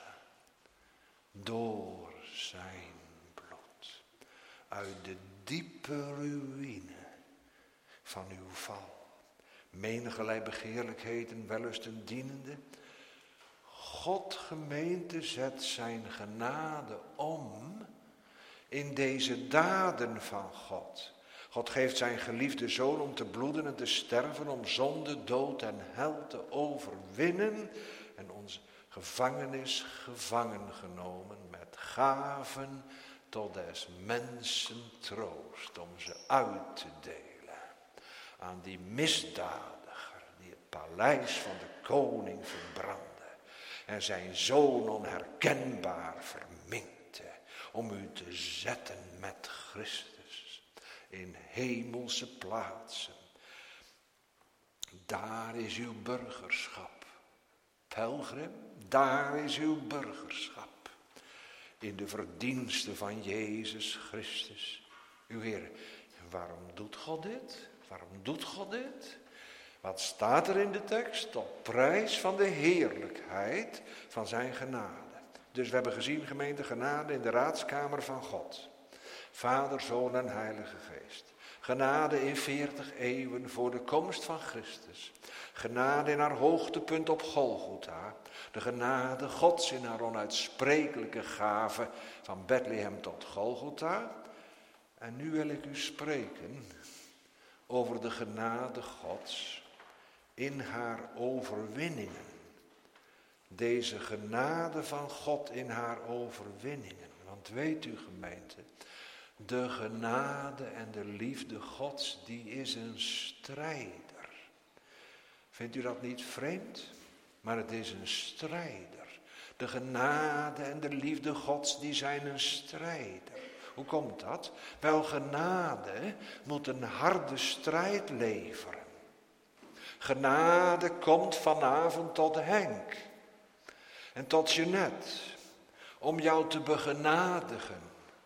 door zijn bloed uit de diepe ruïne van uw val. Menigerlei begeerlijkheden, wellusten dienende. God gemeente zet zijn genade om in deze daden van God. God geeft zijn geliefde zoon om te bloeden en te sterven, om zonde, dood en hel te overwinnen en onze gevangenis gevangen genomen met gaven tot des mensen troost, om ze uit te delen aan die misdadiger die het paleis van de koning verbrandde en zijn zoon onherkenbaar verminkte, om u te zetten met Christus in hemelse plaatsen. Daar is uw burgerschap, pelgrim, daar is uw burgerschap, in de verdiensten van Jezus Christus, uw Heer. En waarom doet God dit? Waarom doet God dit? Wat staat er in de tekst? Op prijs van de heerlijkheid van zijn genade. Dus we hebben gezien, gemeente, genade in de raadskamer van God. Vader, Zoon en Heilige Geest. Genade in veertig eeuwen voor de komst van Christus. Genade in haar hoogtepunt op Golgotha. De genade Gods in haar onuitsprekelijke gave van Bethlehem tot Golgotha. En nu wil ik u spreken over de genade Gods in haar overwinningen. Deze genade van God in haar overwinningen. Want weet u, gemeente, de genade en de liefde Gods, die is een strijder. Vindt u dat niet vreemd? Maar het is een strijder. De genade en de liefde Gods, die zijn een strijder. Hoe komt dat? Wel, genade moet een harde strijd leveren. Genade komt vanavond tot Henk en tot Jeanette om jou te begenadigen.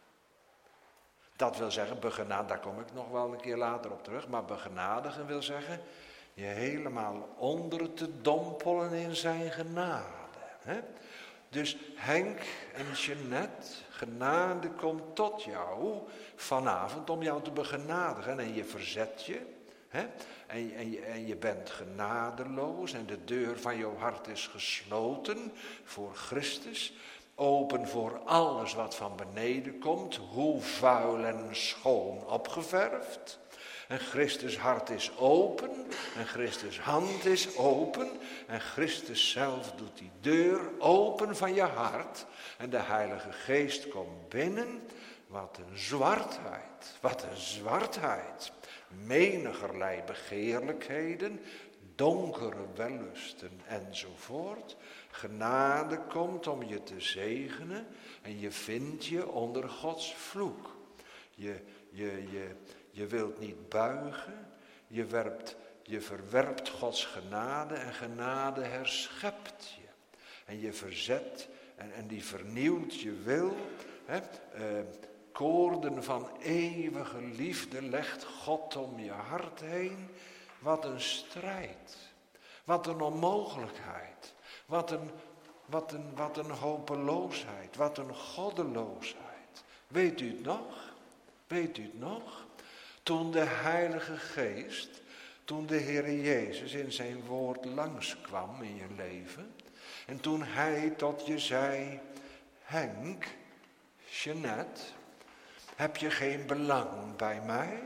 Dat wil zeggen, begenadigen, daar kom ik nog wel een keer later op terug, maar begenadigen wil zeggen je helemaal onder te dompelen in zijn genade. Hè? Dus Henk en Jeanette, genade komt tot jou vanavond om jou te begenadigen. En je verzet je, hè? En, je, en, je, en je bent genadeloos en de deur van jouw hart is gesloten voor Christus. Open voor alles wat van beneden komt, hoe vuil en schoon opgeverfd. En Christus hart is open en Christus hand is open en Christus zelf doet die deur open van je hart. En de Heilige Geest komt binnen. Wat een zwartheid, wat een zwartheid. Menigerlei begeerlijkheden, donkere wellusten enzovoort. Genade komt om je te zegenen en je vindt je onder Gods vloek. Je, je, je, je wilt niet buigen, je, werpt, je verwerpt Gods genade en genade herschept je. En je verzet en, en die vernieuwt je wil. Hè, uh, koorden van eeuwige liefde legt God om je hart heen. Wat een strijd. Wat een onmogelijkheid. Wat een, wat een, wat een hopeloosheid. Wat een goddeloosheid. Weet u het nog? Weet u het nog? Toen de Heilige Geest, toen de Heer Jezus in zijn woord langskwam in je leven. En toen hij tot je zei, Henk, Jeanette, heb je geen belang bij mij?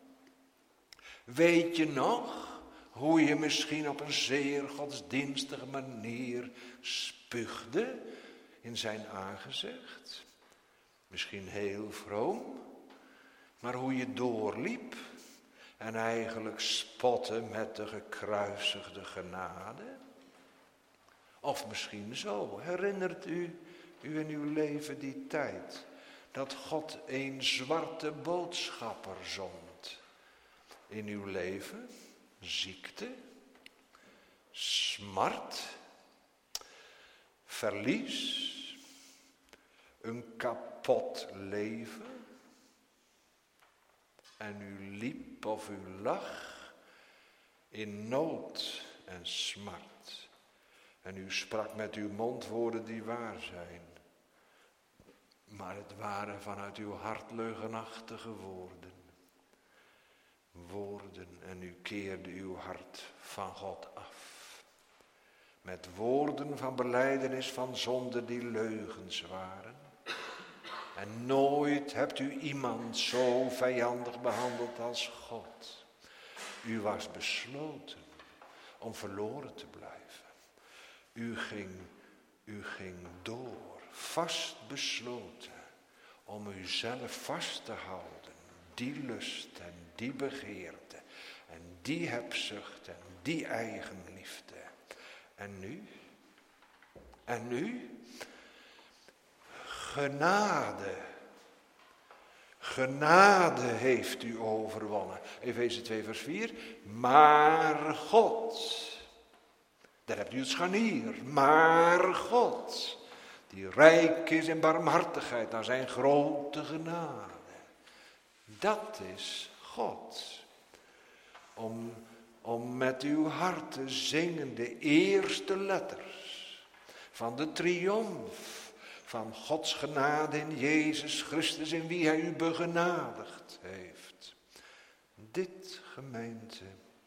Weet je nog hoe je misschien op een zeer godsdienstige manier spuugde in zijn aangezicht? Misschien heel vroom, maar hoe je doorliep en eigenlijk spotte met de gekruisigde genade? Of misschien zo, herinnert u u in uw leven die tijd dat God een zwarte boodschapper zond in uw leven? Ziekte, smart, verlies, een kapot leven. En u liep of u lag in nood en smart. En u sprak met uw mond woorden die waar zijn. Maar het waren vanuit uw hart leugenachtige woorden. Woorden en u keerde uw hart van God af. Met woorden van belijdenis van zonde die leugens waren. En nooit hebt u iemand zo vijandig behandeld als God. U was besloten om verloren te blijven. U ging, u ging door, vast besloten om uzelf vast te houden. Die lust en die begeerte en die hebzucht en die eigenliefde. En nu? En nu? Genade. Genade heeft u overwonnen. Efeze twee vers vier. Maar God. Daar hebt u het scharnier. Maar God. Die rijk is in barmhartigheid naar zijn grote genade. Dat is God. Om, om met uw hart te zingen de eerste letters van de triomf van Gods genade in Jezus Christus, in wie hij u begenadigd heeft. Dit, gemeente,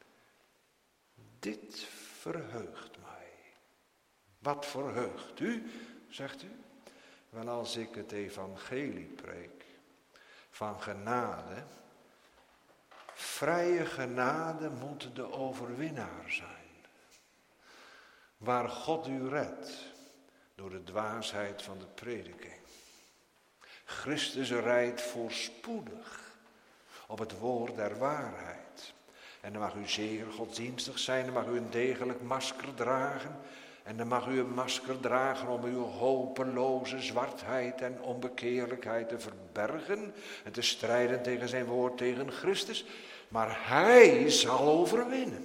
dit verheugt mij. Wat verheugt u, zegt u? Wel, als ik het evangelie preek van genade, vrije genade moet de overwinnaar zijn. Waar God u redt door de dwaasheid van de prediking. Christus rijdt voorspoedig op het woord der waarheid. En dan mag u zeer godsdienstig zijn, dan mag u een degelijk masker dragen. En dan mag u een masker dragen om uw hopeloze zwartheid en onbekeerlijkheid te verbergen. En te strijden tegen zijn woord, tegen Christus. Maar hij zal overwinnen.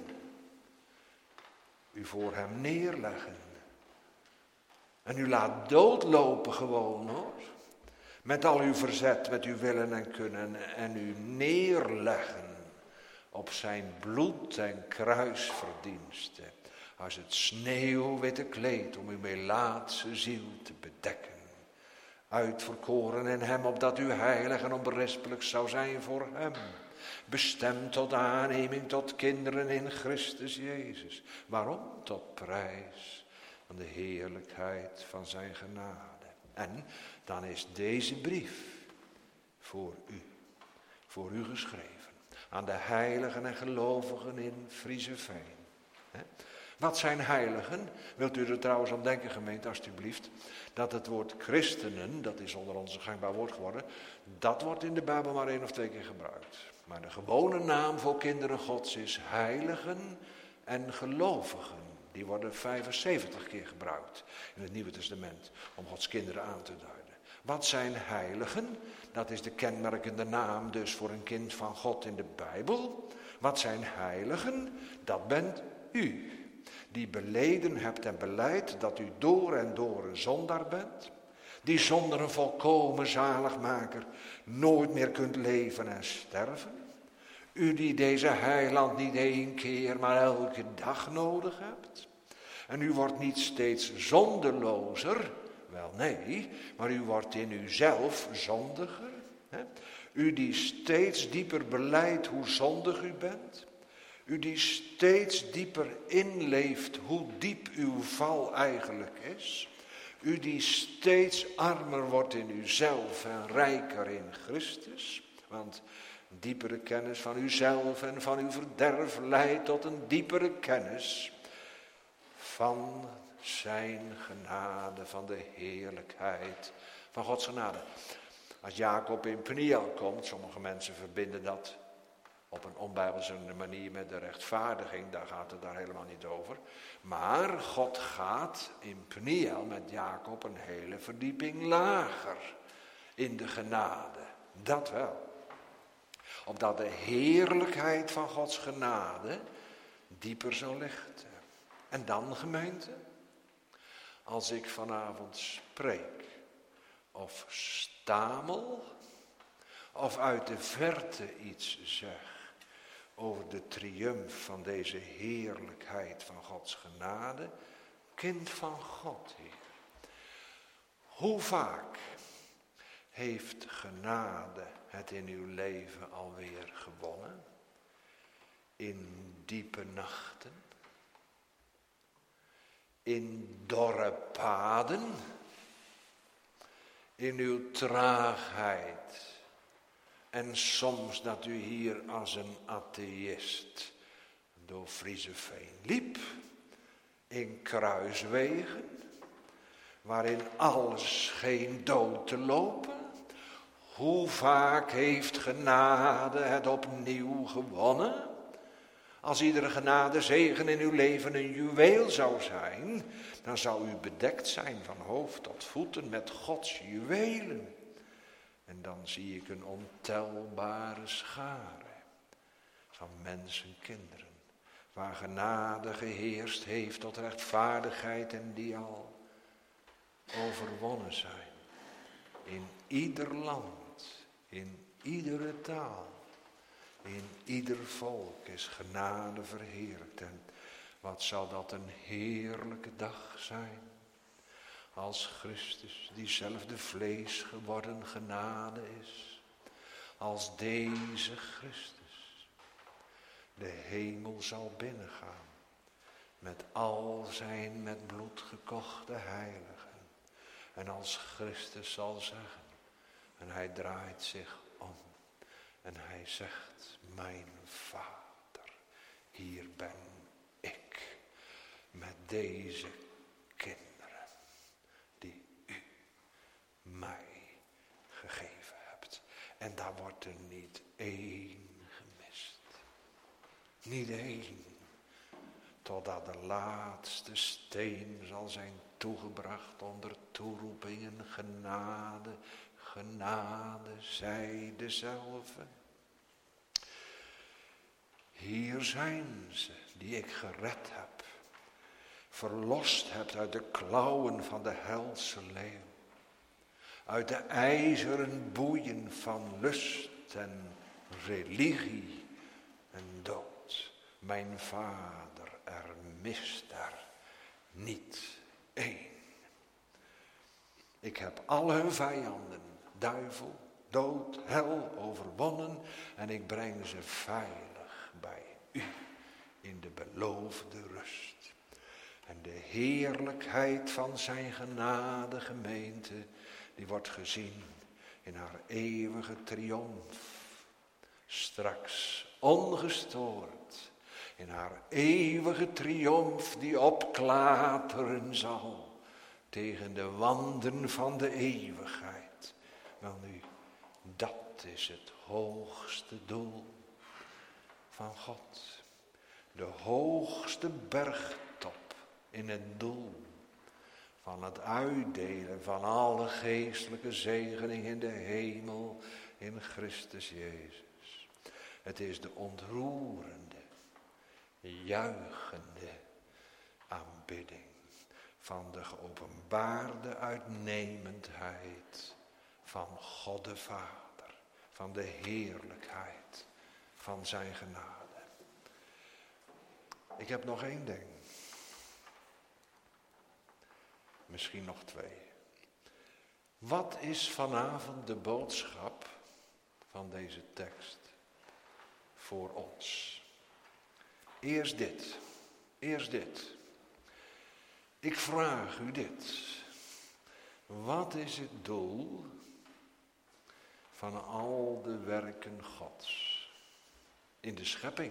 U voor hem neerleggen. En u laat doodlopen gewoon hoor. Met al uw verzet, met uw willen en kunnen. En u neerleggen op zijn bloed en kruisverdiensten. Als het sneeuwwitte kleed om uw melaatse ziel te bedekken. Uitverkoren in hem, opdat u heilig en onberispelijk zou zijn voor hem. Bestemd tot aanneming tot kinderen in Christus Jezus. Waarom? Tot prijs van de heerlijkheid van zijn genade. En dan is deze brief voor u, voor u geschreven. Aan de heiligen en gelovigen in Frieseveen. Wat zijn heiligen? Wilt u er trouwens aan denken, gemeente, alstublieft, dat het woord christenen, dat is onder ons een gangbaar woord geworden, dat wordt in de Bijbel maar één of twee keer gebruikt. Maar de gewone naam voor kinderen Gods is heiligen en gelovigen. Die worden vijfenzeventig keer gebruikt in het Nieuwe Testament om Gods kinderen aan te duiden. Wat zijn heiligen? Dat is de kenmerkende naam dus voor een kind van God in de Bijbel. Wat zijn heiligen? Dat bent u. Die beleden hebt en beleid dat u door en door een zondaar bent. Die zonder een volkomen zaligmaker nooit meer kunt leven en sterven. U die deze heiland niet één keer, maar elke dag nodig hebt. En u wordt niet steeds zondelozer. Wel nee, maar u wordt in uzelf zondiger. Hè? U die steeds dieper belijdt hoe zondig u bent. U die steeds dieper inleeft hoe diep uw val eigenlijk is. U die steeds armer wordt in uzelf en rijker in Christus. Want diepere kennis van uzelf en van uw verderf leidt tot een diepere kennis van zijn genade, van de heerlijkheid van Gods genade. Als Jacob in Peniel komt, sommige mensen verbinden dat op een onbijbelse manier met de rechtvaardiging, daar gaat het daar helemaal niet over. Maar God gaat in Peniel met Jacob een hele verdieping lager in de genade. Dat wel. Opdat de heerlijkheid van Gods genade dieper zal lichten. En dan, gemeente, als ik vanavond spreek of stamel of uit de verte iets zeg over de triumf van deze heerlijkheid van Gods genade, kind van God, Heer. Hoe vaak heeft genade het in uw leven alweer gewonnen? In diepe nachten, in dorre paden, in uw traagheid. En soms dat u hier als een atheïst door Frieseveen liep, in kruiswegen, waarin alles scheen dood te lopen. Hoe vaak heeft genade het opnieuw gewonnen? Als iedere genade zegen in uw leven een juweel zou zijn, dan zou u bedekt zijn van hoofd tot voeten met Gods juwelen. En dan zie ik een ontelbare schare van mensen, kinderen, waar genade geheerst heeft tot rechtvaardigheid en die al overwonnen zijn. In ieder land, in iedere taal, in ieder volk is genade verheerlijkt. En wat zal dat een heerlijke dag zijn, als Christus, diezelfde vlees geworden genade is, als deze Christus de hemel zal binnengaan, met al zijn met bloed gekochte heiligen. En als Christus zal zeggen, en hij draait zich om, en hij zegt, mijn Vader, hier ben ik, met deze kinderen, die u mij gegeven hebt. En daar wordt er niet één gemist. Niet één. Totdat de laatste steen zal zijn toegebracht onder toeroepingen, genade, genade, zij dezelfde. Hier zijn ze, die ik gered heb, verlost hebt uit de klauwen van de helse leeuw, uit de ijzeren boeien van lust en religie en dood. Mijn Vader, er mist er niet één. Ik heb al hun vijanden, duivel, dood, hel, overwonnen en ik breng ze veilig bij u in de beloofde rust. En de heerlijkheid van zijn genade, gemeente, die wordt gezien in haar eeuwige triomf. Straks ongestoord in haar eeuwige triomf die opklateren zal tegen de wanden van de eeuwigheid. Welnu, dat is het hoogste doel van God. De hoogste bergtop in het doel van het uitdelen van alle geestelijke zegening in de hemel in Christus Jezus. Het is de ontroerende, juichende aanbidding van de geopenbaarde uitnemendheid van God de Vader, van de heerlijkheid van zijn genade. Ik heb nog één ding. Misschien nog twee. Wat is vanavond de boodschap van deze tekst voor ons? Eerst dit. Eerst dit. Ik vraag u dit. Wat is het doel van al de werken Gods in de schepping?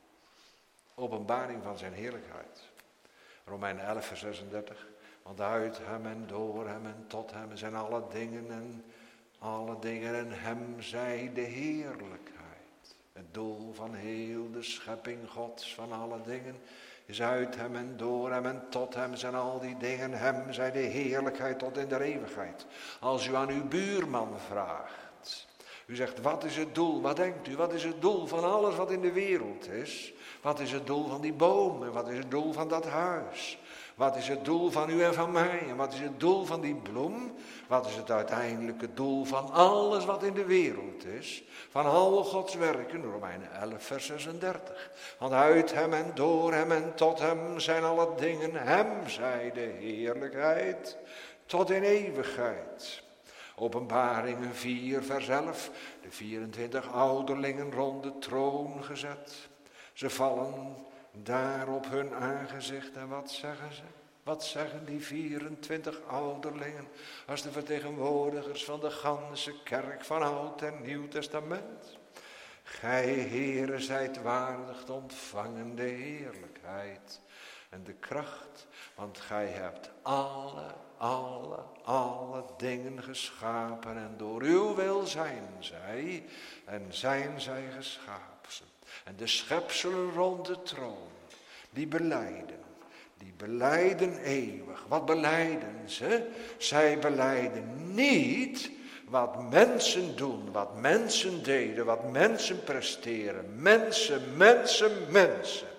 Openbaring van zijn heerlijkheid. Romeinen elf vers zesendertig. Want uit hem en door hem en tot hem zijn alle dingen en alle dingen en hem zij de heerlijkheid. Het doel van heel de schepping Gods van alle dingen is uit hem en door hem en tot hem zijn al die dingen. Hem zij de heerlijkheid tot in de eeuwigheid. Als u aan uw buurman vraagt. U zegt, wat is het doel? Wat denkt u? Wat is het doel van alles wat in de wereld is? Wat is het doel van die boom? En wat is het doel van dat huis? Wat is het doel van u en van mij? En wat is het doel van die bloem? Wat is het uiteindelijke doel van alles wat in de wereld is? Van al Gods werken, Romeinen elf vers zesendertig. Want uit hem en door hem en tot hem zijn alle dingen. Hem zij de heerlijkheid tot in eeuwigheid. Openbaringen vier vers elf. De vierentwintig ouderlingen rond de troon gezet. Ze vallen daar op hun aangezicht en wat zeggen ze? Wat zeggen die vierentwintig ouderlingen als de vertegenwoordigers van de ganse kerk van Oud en Nieuw Testament? Gij, Heere, zijt waardig te ontvangen de heerlijkheid en de kracht, want gij hebt alle, alle, alle dingen geschapen en door uw wil zijn zij en zijn zij geschapen. En de schepselen rond de troon, die belijden, die belijden eeuwig. Wat belijden ze? Zij belijden niet wat mensen doen, wat mensen deden, wat mensen presteren. Mensen, mensen, mensen.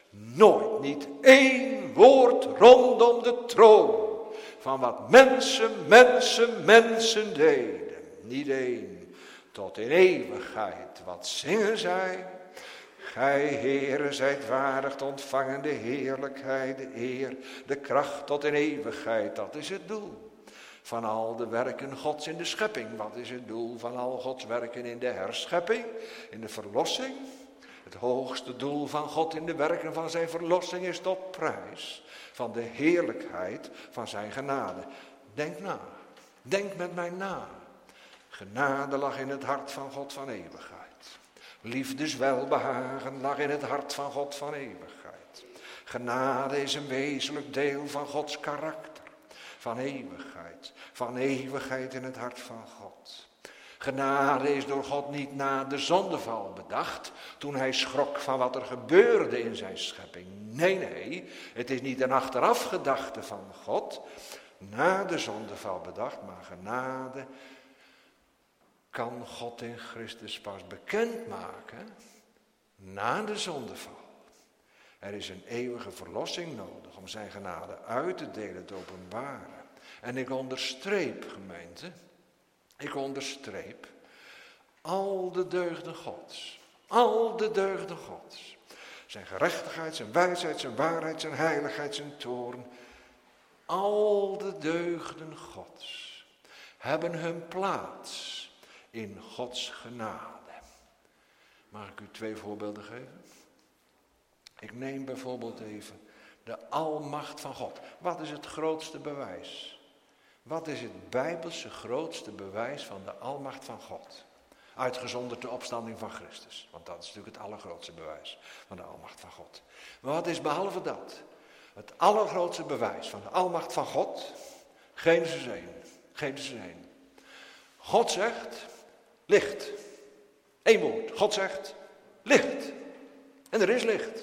Nooit, niet één woord rondom de troon van wat mensen, mensen, mensen deden. Niet één, tot in eeuwigheid. Wat zingen zij? Gij, Heere, zijt waardig te ontvangen de heerlijkheid, de eer, de kracht tot in eeuwigheid. Dat is het doel van al de werken Gods in de schepping. Wat is het doel van al Gods werken in de herschepping, in de verlossing? Het hoogste doel van God in de werken van zijn verlossing is tot prijs van de heerlijkheid van zijn genade. Denk na, denk met mij na. Genade lag in het hart van God van eeuwigheid. Liefdeswelbehagen lag in het hart van God van eeuwigheid. Genade is een wezenlijk deel van Gods karakter, van eeuwigheid, van eeuwigheid in het hart van God. Genade is door God niet na de zondeval bedacht, toen hij schrok van wat er gebeurde in zijn schepping. Nee, nee, het is niet een achterafgedachte van God, na de zondeval bedacht, maar genade kan God in Christus pas bekendmaken na de zondeval. Er is een eeuwige verlossing nodig om zijn genade uit te delen, te openbaren. En ik onderstreep, gemeente, ik onderstreep al de deugden Gods. Al de deugden Gods. Zijn gerechtigheid, zijn wijsheid, zijn waarheid, zijn heiligheid, zijn toorn. Al de deugden Gods hebben hun plaats in Gods genade. Mag ik u twee voorbeelden geven? Ik neem bijvoorbeeld even de almacht van God. Wat is het grootste bewijs? Wat is het bijbelse grootste bewijs van de almacht van God? Uitgezonderd de opstanding van Christus. Want dat is natuurlijk het allergrootste bewijs van de almacht van God. Maar wat is behalve dat het allergrootste bewijs van de almacht van God? Genesis één. Genesis één. God zegt, licht. Eén woord. God zegt, licht. En er is licht.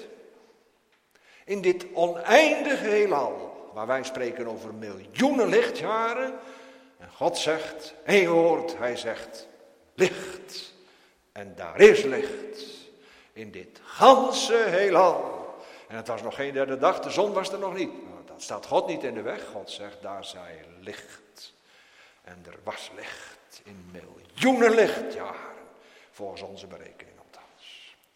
In dit oneindige heelal, waar wij spreken over miljoenen lichtjaren. En God zegt, één woord, hij zegt, licht. En daar is licht. In dit ganse heelal. En het was nog geen derde dag, de zon was er nog niet. Nou, dat staat God niet in de weg. God zegt, daar zij licht. En er was licht in miljoenen lichtjaren. Volgens onze berekening althans.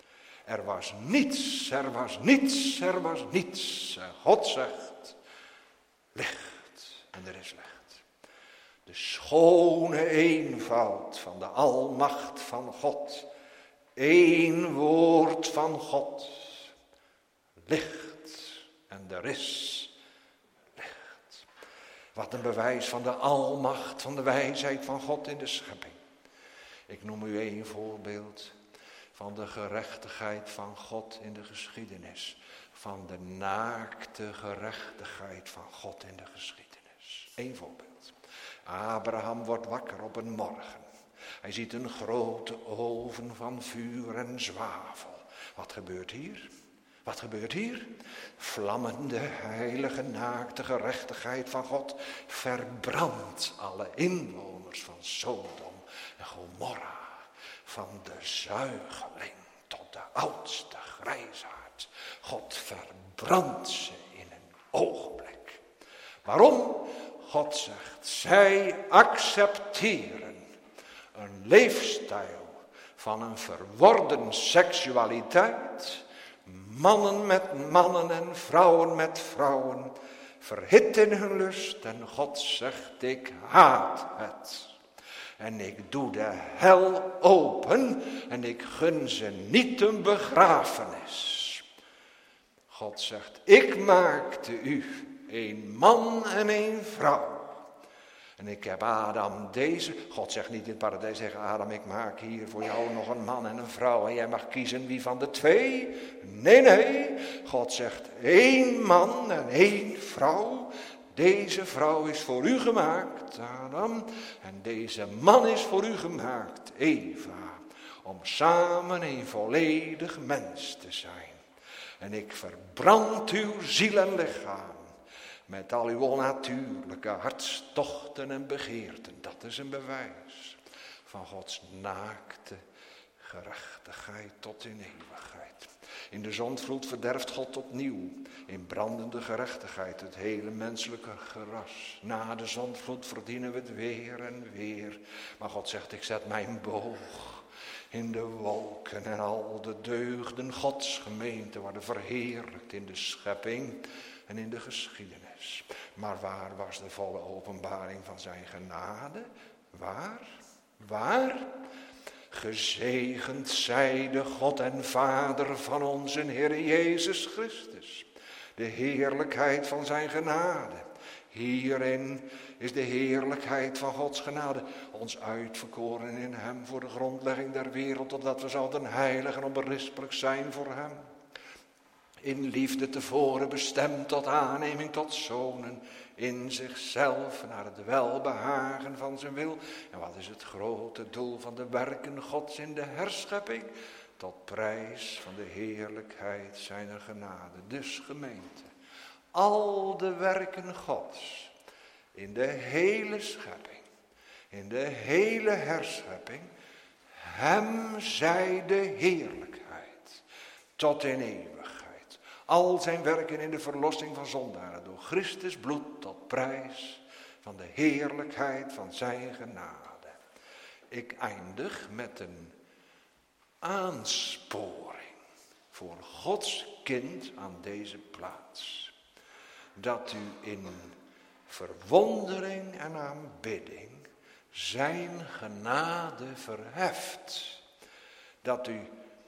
Er was niets, er was niets, er was niets. En God zegt, licht, en er is licht. De schone eenvoud van de almacht van God. Eén woord van God. Licht, en er is licht. Wat een bewijs van de almacht, van de wijsheid van God in de schepping. Ik noem u één voorbeeld van de gerechtigheid van God in de geschiedenis. Van de naakte gerechtigheid van God in de geschiedenis. Eén voorbeeld. Abraham wordt wakker op een morgen. Hij ziet een grote oven van vuur en zwavel. Wat gebeurt hier? Wat gebeurt hier? Vlammende, heilige, naakte gerechtigheid van God verbrandt alle inwoners van Sodom en Gomorra. Van de zuigeling tot de oudste grijsaard. God verbrandt ze in een ogenblik. Waarom? God zegt, zij accepteren een leefstijl van een verworden seksualiteit. Mannen met mannen en vrouwen met vrouwen. Verhit in hun lust en God zegt, ik haat het. En ik doe de hel open en ik gun ze niet een begrafenis. God zegt, ik maakte u een man en een vrouw. En ik heb Adam deze, God zegt niet in het paradijs, zegt Adam, ik maak hier voor jou nog een man en een vrouw. En jij mag kiezen wie van de twee. Nee, nee, God zegt één man en één vrouw. Deze vrouw is voor u gemaakt, Adam. En deze man is voor u gemaakt, Eva. Om samen een volledig mens te zijn. En ik verbrand uw ziel en lichaam. Met al uw onnatuurlijke hartstochten en begeerten. Dat is een bewijs van Gods naakte gerechtigheid tot in eeuwigheid. In de zondvloed verderft God opnieuw in brandende gerechtigheid het hele menselijke geras. Na de zondvloed verdienen we het weer en weer. Maar God zegt, ik zet mijn boog in de wolken en al de deugden Gods gemeente worden verheerlijkt in de schepping en in de geschiedenis. Maar waar was de volle openbaring van zijn genade? Waar? Waar? Gezegend zij de God en Vader van onze Heer Jezus Christus. De heerlijkheid van zijn genade. Hierin is de heerlijkheid van Gods genade. Ons uitverkoren in hem voor de grondlegging der wereld. Totdat we zouden heilig en onberispelijk zijn voor hem. In liefde tevoren bestemd tot aanneming tot zonen. In zichzelf naar het welbehagen van zijn wil. En wat is het grote doel van de werken Gods in de herschepping? Tot prijs van de heerlijkheid zijner genade. Dus gemeente, al de werken Gods in de hele schepping, in de hele herschepping, hem zij de heerlijkheid tot in eeuwigheid. Al zijn werken in de verlossing van zondaren door Christus bloed tot prijs van de heerlijkheid van zijn genade. Ik eindig met een aansporing voor Gods kind aan deze plaats. Dat u in verwondering en aanbidding zijn genade verheft. Dat u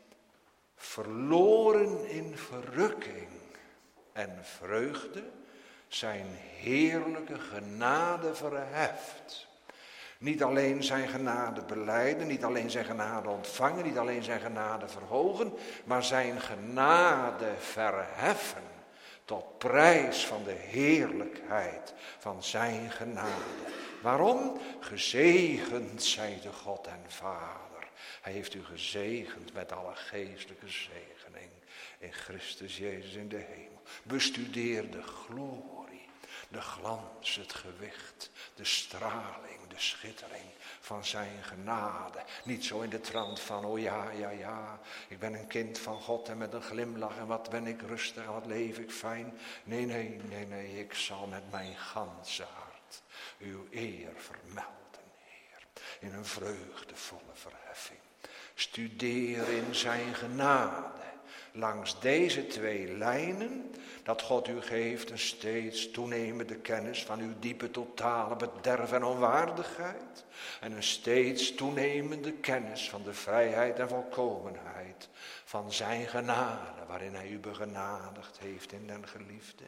verloren in verrukking en vreugde zijn heerlijke genade verheft. Niet alleen zijn genade belijden, niet alleen zijn genade ontvangen, niet alleen zijn genade verhogen, maar zijn genade verheffen tot prijs van de heerlijkheid van zijn genade. Waarom? Gezegend zij de God en Vader. Hij heeft u gezegend met alle geestelijke zegening in Christus Jezus in de hemel. Bestudeer de glorie, de glans, het gewicht, de straling, de schittering van zijn genade. Niet zo in de trant van, oh ja, ja, ja, ik ben een kind van God en met een glimlach en wat ben ik rustig en wat leef ik fijn. Nee, nee, nee, nee, ik zal met mijn ganse hart uw eer vermelden. in een vreugdevolle verheffing. Studeer in zijn genade langs deze twee lijnen, dat God u geeft een steeds toenemende kennis van uw diepe totale bederf en onwaardigheid en een steeds toenemende kennis van de vrijheid en volkomenheid van zijn genade, waarin hij u begenadigd heeft in den geliefde.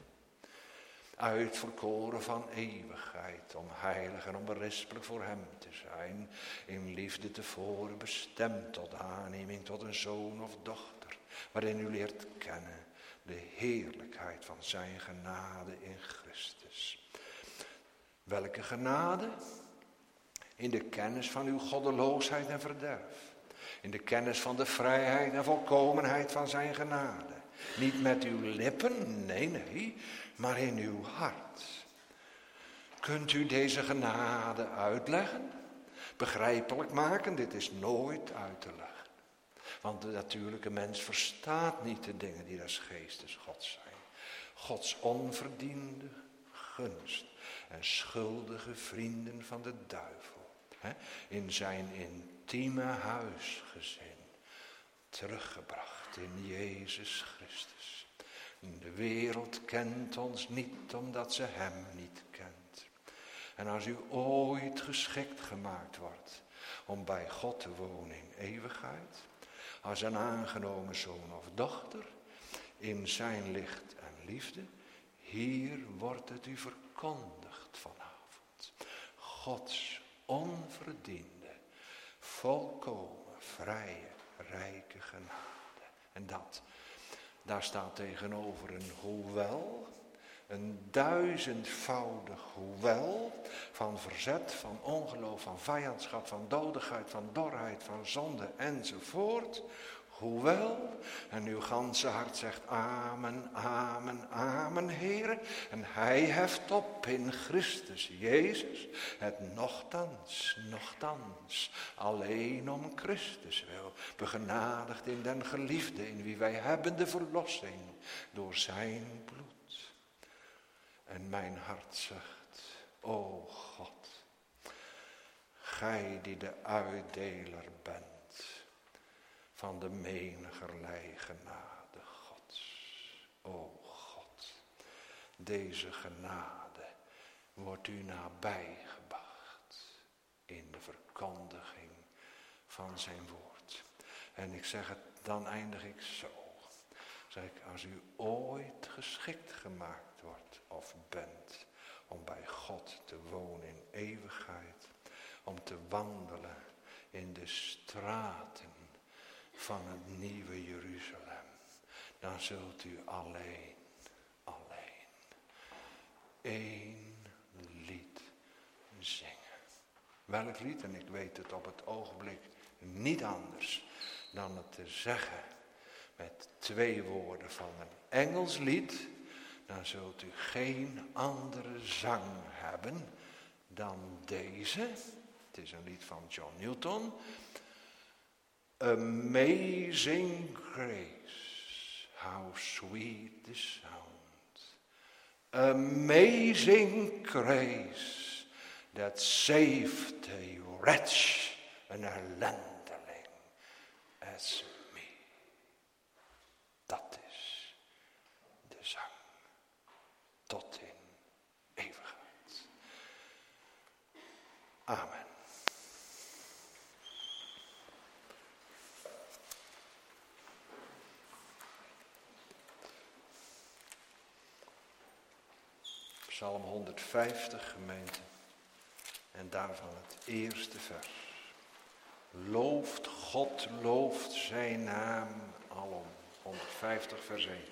Uitverkoren van eeuwigheid, om heilig en onberispelijk voor hem te zijn, in liefde tevoren bestemd tot aanneming tot een zoon of dochter, waarin u leert kennen de heerlijkheid van zijn genade in Christus. Welke genade? In de kennis van uw goddeloosheid en verderf. In de kennis van de vrijheid en volkomenheid van zijn genade. Niet met uw lippen, nee, nee, maar in uw hart. Kunt u deze genade uitleggen? Begrijpelijk maken? Dit is nooit uit te leggen. Want de natuurlijke mens verstaat niet de dingen die des geestes Gods zijn. Gods onverdiende gunst en schuldige vrienden van de duivel. Hè, in zijn intieme huisgezin. Teruggebracht in Jezus Christus. De wereld kent ons niet omdat ze hem niet kent. En als u ooit geschikt gemaakt wordt om bij God te wonen in eeuwigheid, als een aangenomen zoon of dochter, in zijn licht en liefde, hier wordt het u verkondigd vanavond. Gods onverdiende, volkomen, vrije, rijke genade. En dat, daar staat tegenover een hoewel, een duizendvoudig hoewel van verzet, van ongeloof, van vijandschap, van dodigheid, van dorheid, van zonde enzovoort. Hoewel, en uw ganse hart zegt amen, amen, amen, Heere. En hij heft op in Christus Jezus het nochtans, nochtans, alleen om Christus wil, begenadigd in den geliefde, in wie wij hebben de verlossing door zijn bloed. En mijn hart zegt, o God, gij die de uitdeler bent van de menigerlei genade Gods. O God, deze genade wordt u nabijgebracht in de verkondiging van zijn woord. En ik zeg het, dan eindig ik zo. Zeg ik, als u ooit geschikt gemaakt wordt of bent om bij God te wonen in eeuwigheid, om te wandelen in de straten van het nieuwe Jeruzalem, dan zult u alleen, alleen, één lied zingen. Welk lied? En ik weet het op het ogenblik niet anders dan het te zeggen met twee woorden van een Engels lied. Dan zult u geen andere zang hebben dan deze. Het is een lied van John Newton. Amazing grace, how sweet the sound. Amazing grace that saved a wretch, an ellendeling as me. Dat is de zang tot in eeuwigheid. Amen. Psalm honderdvijftig, gemeente, en daarvan het eerste vers. Looft God, looft zijn naam alom. honderdvijftig, vers één.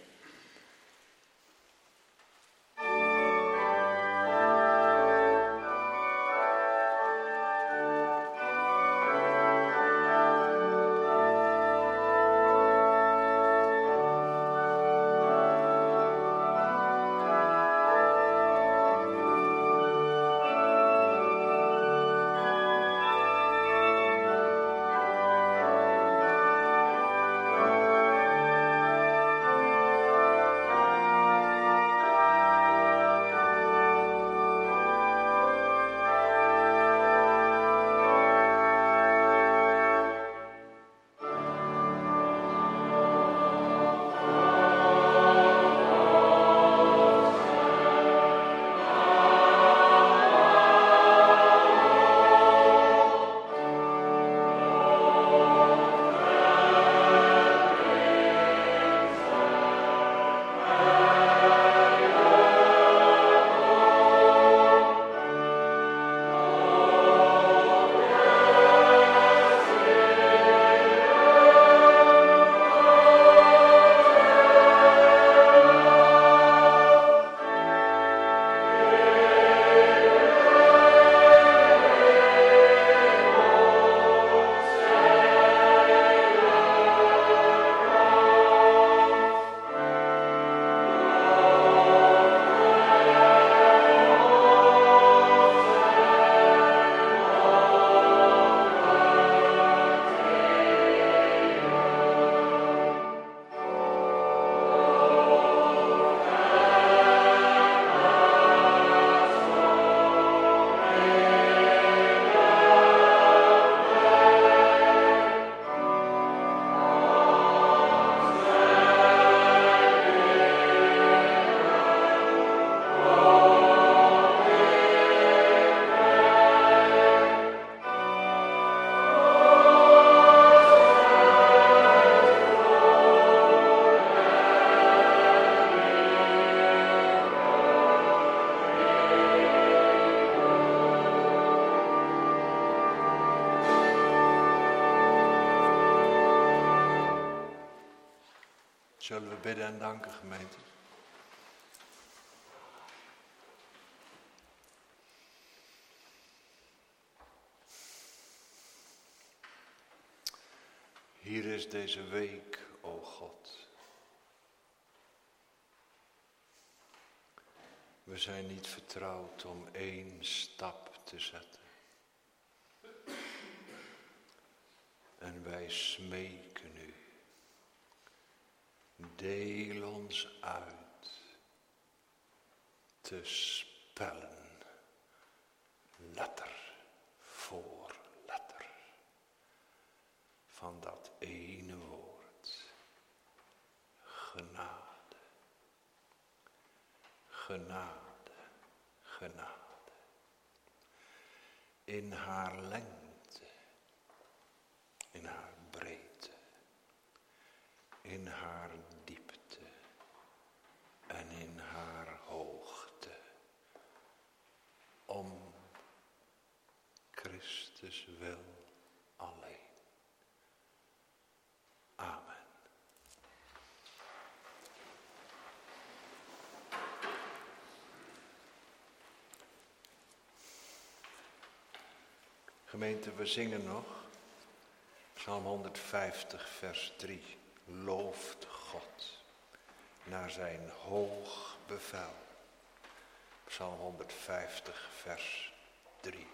Zullen we bidden en danken, gemeente? Hier is deze week, o God. We zijn niet vertrouwd om één stap te zetten. En wij smeken u. Deel ons uit te spellen, letter voor letter, van dat ene woord, genade, genade, genade, in haar lengte, in haar breedte, in haar diepte en in haar hoogte, om Christus wil alleen. Amen. Gemeente, we zingen nog Psalm honderdvijftig, vers drie. Looft God naar zijn hoog bevel. Psalm honderdvijftig, vers drie.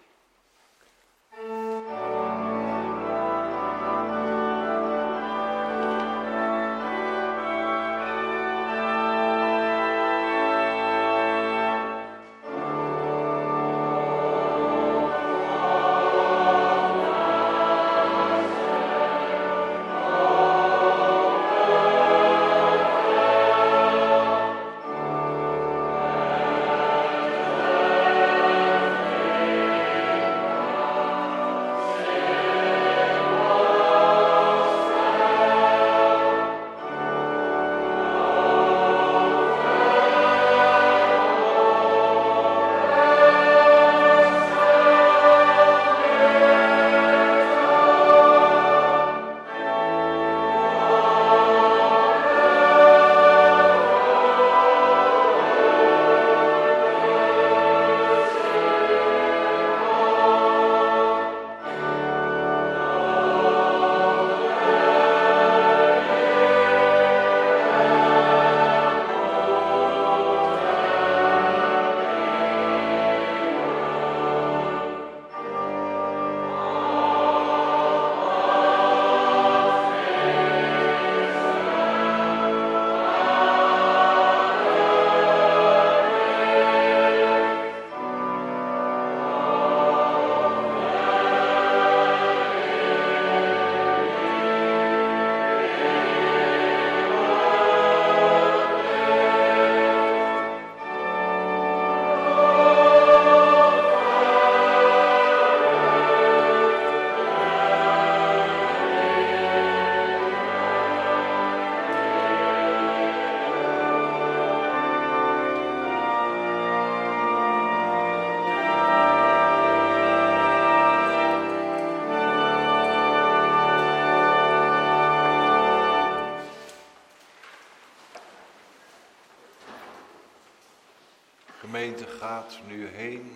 Gemeente, gaat nu heen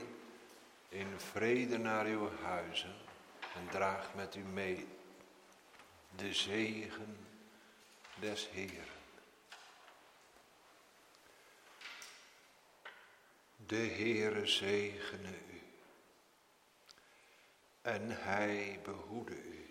in vrede naar uw huizen en draagt met u mee de zegen des Heeren. De Heere zegene u en hij behoede u.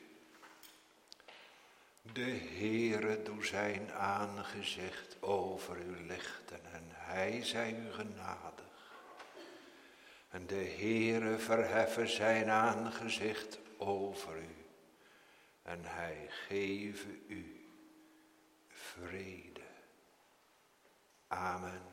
De Heere doe zijn aangezicht over u lichten en hij zij u genadig. En de Heere verheffen zijn aangezicht over u en hij geven u vrede. Amen.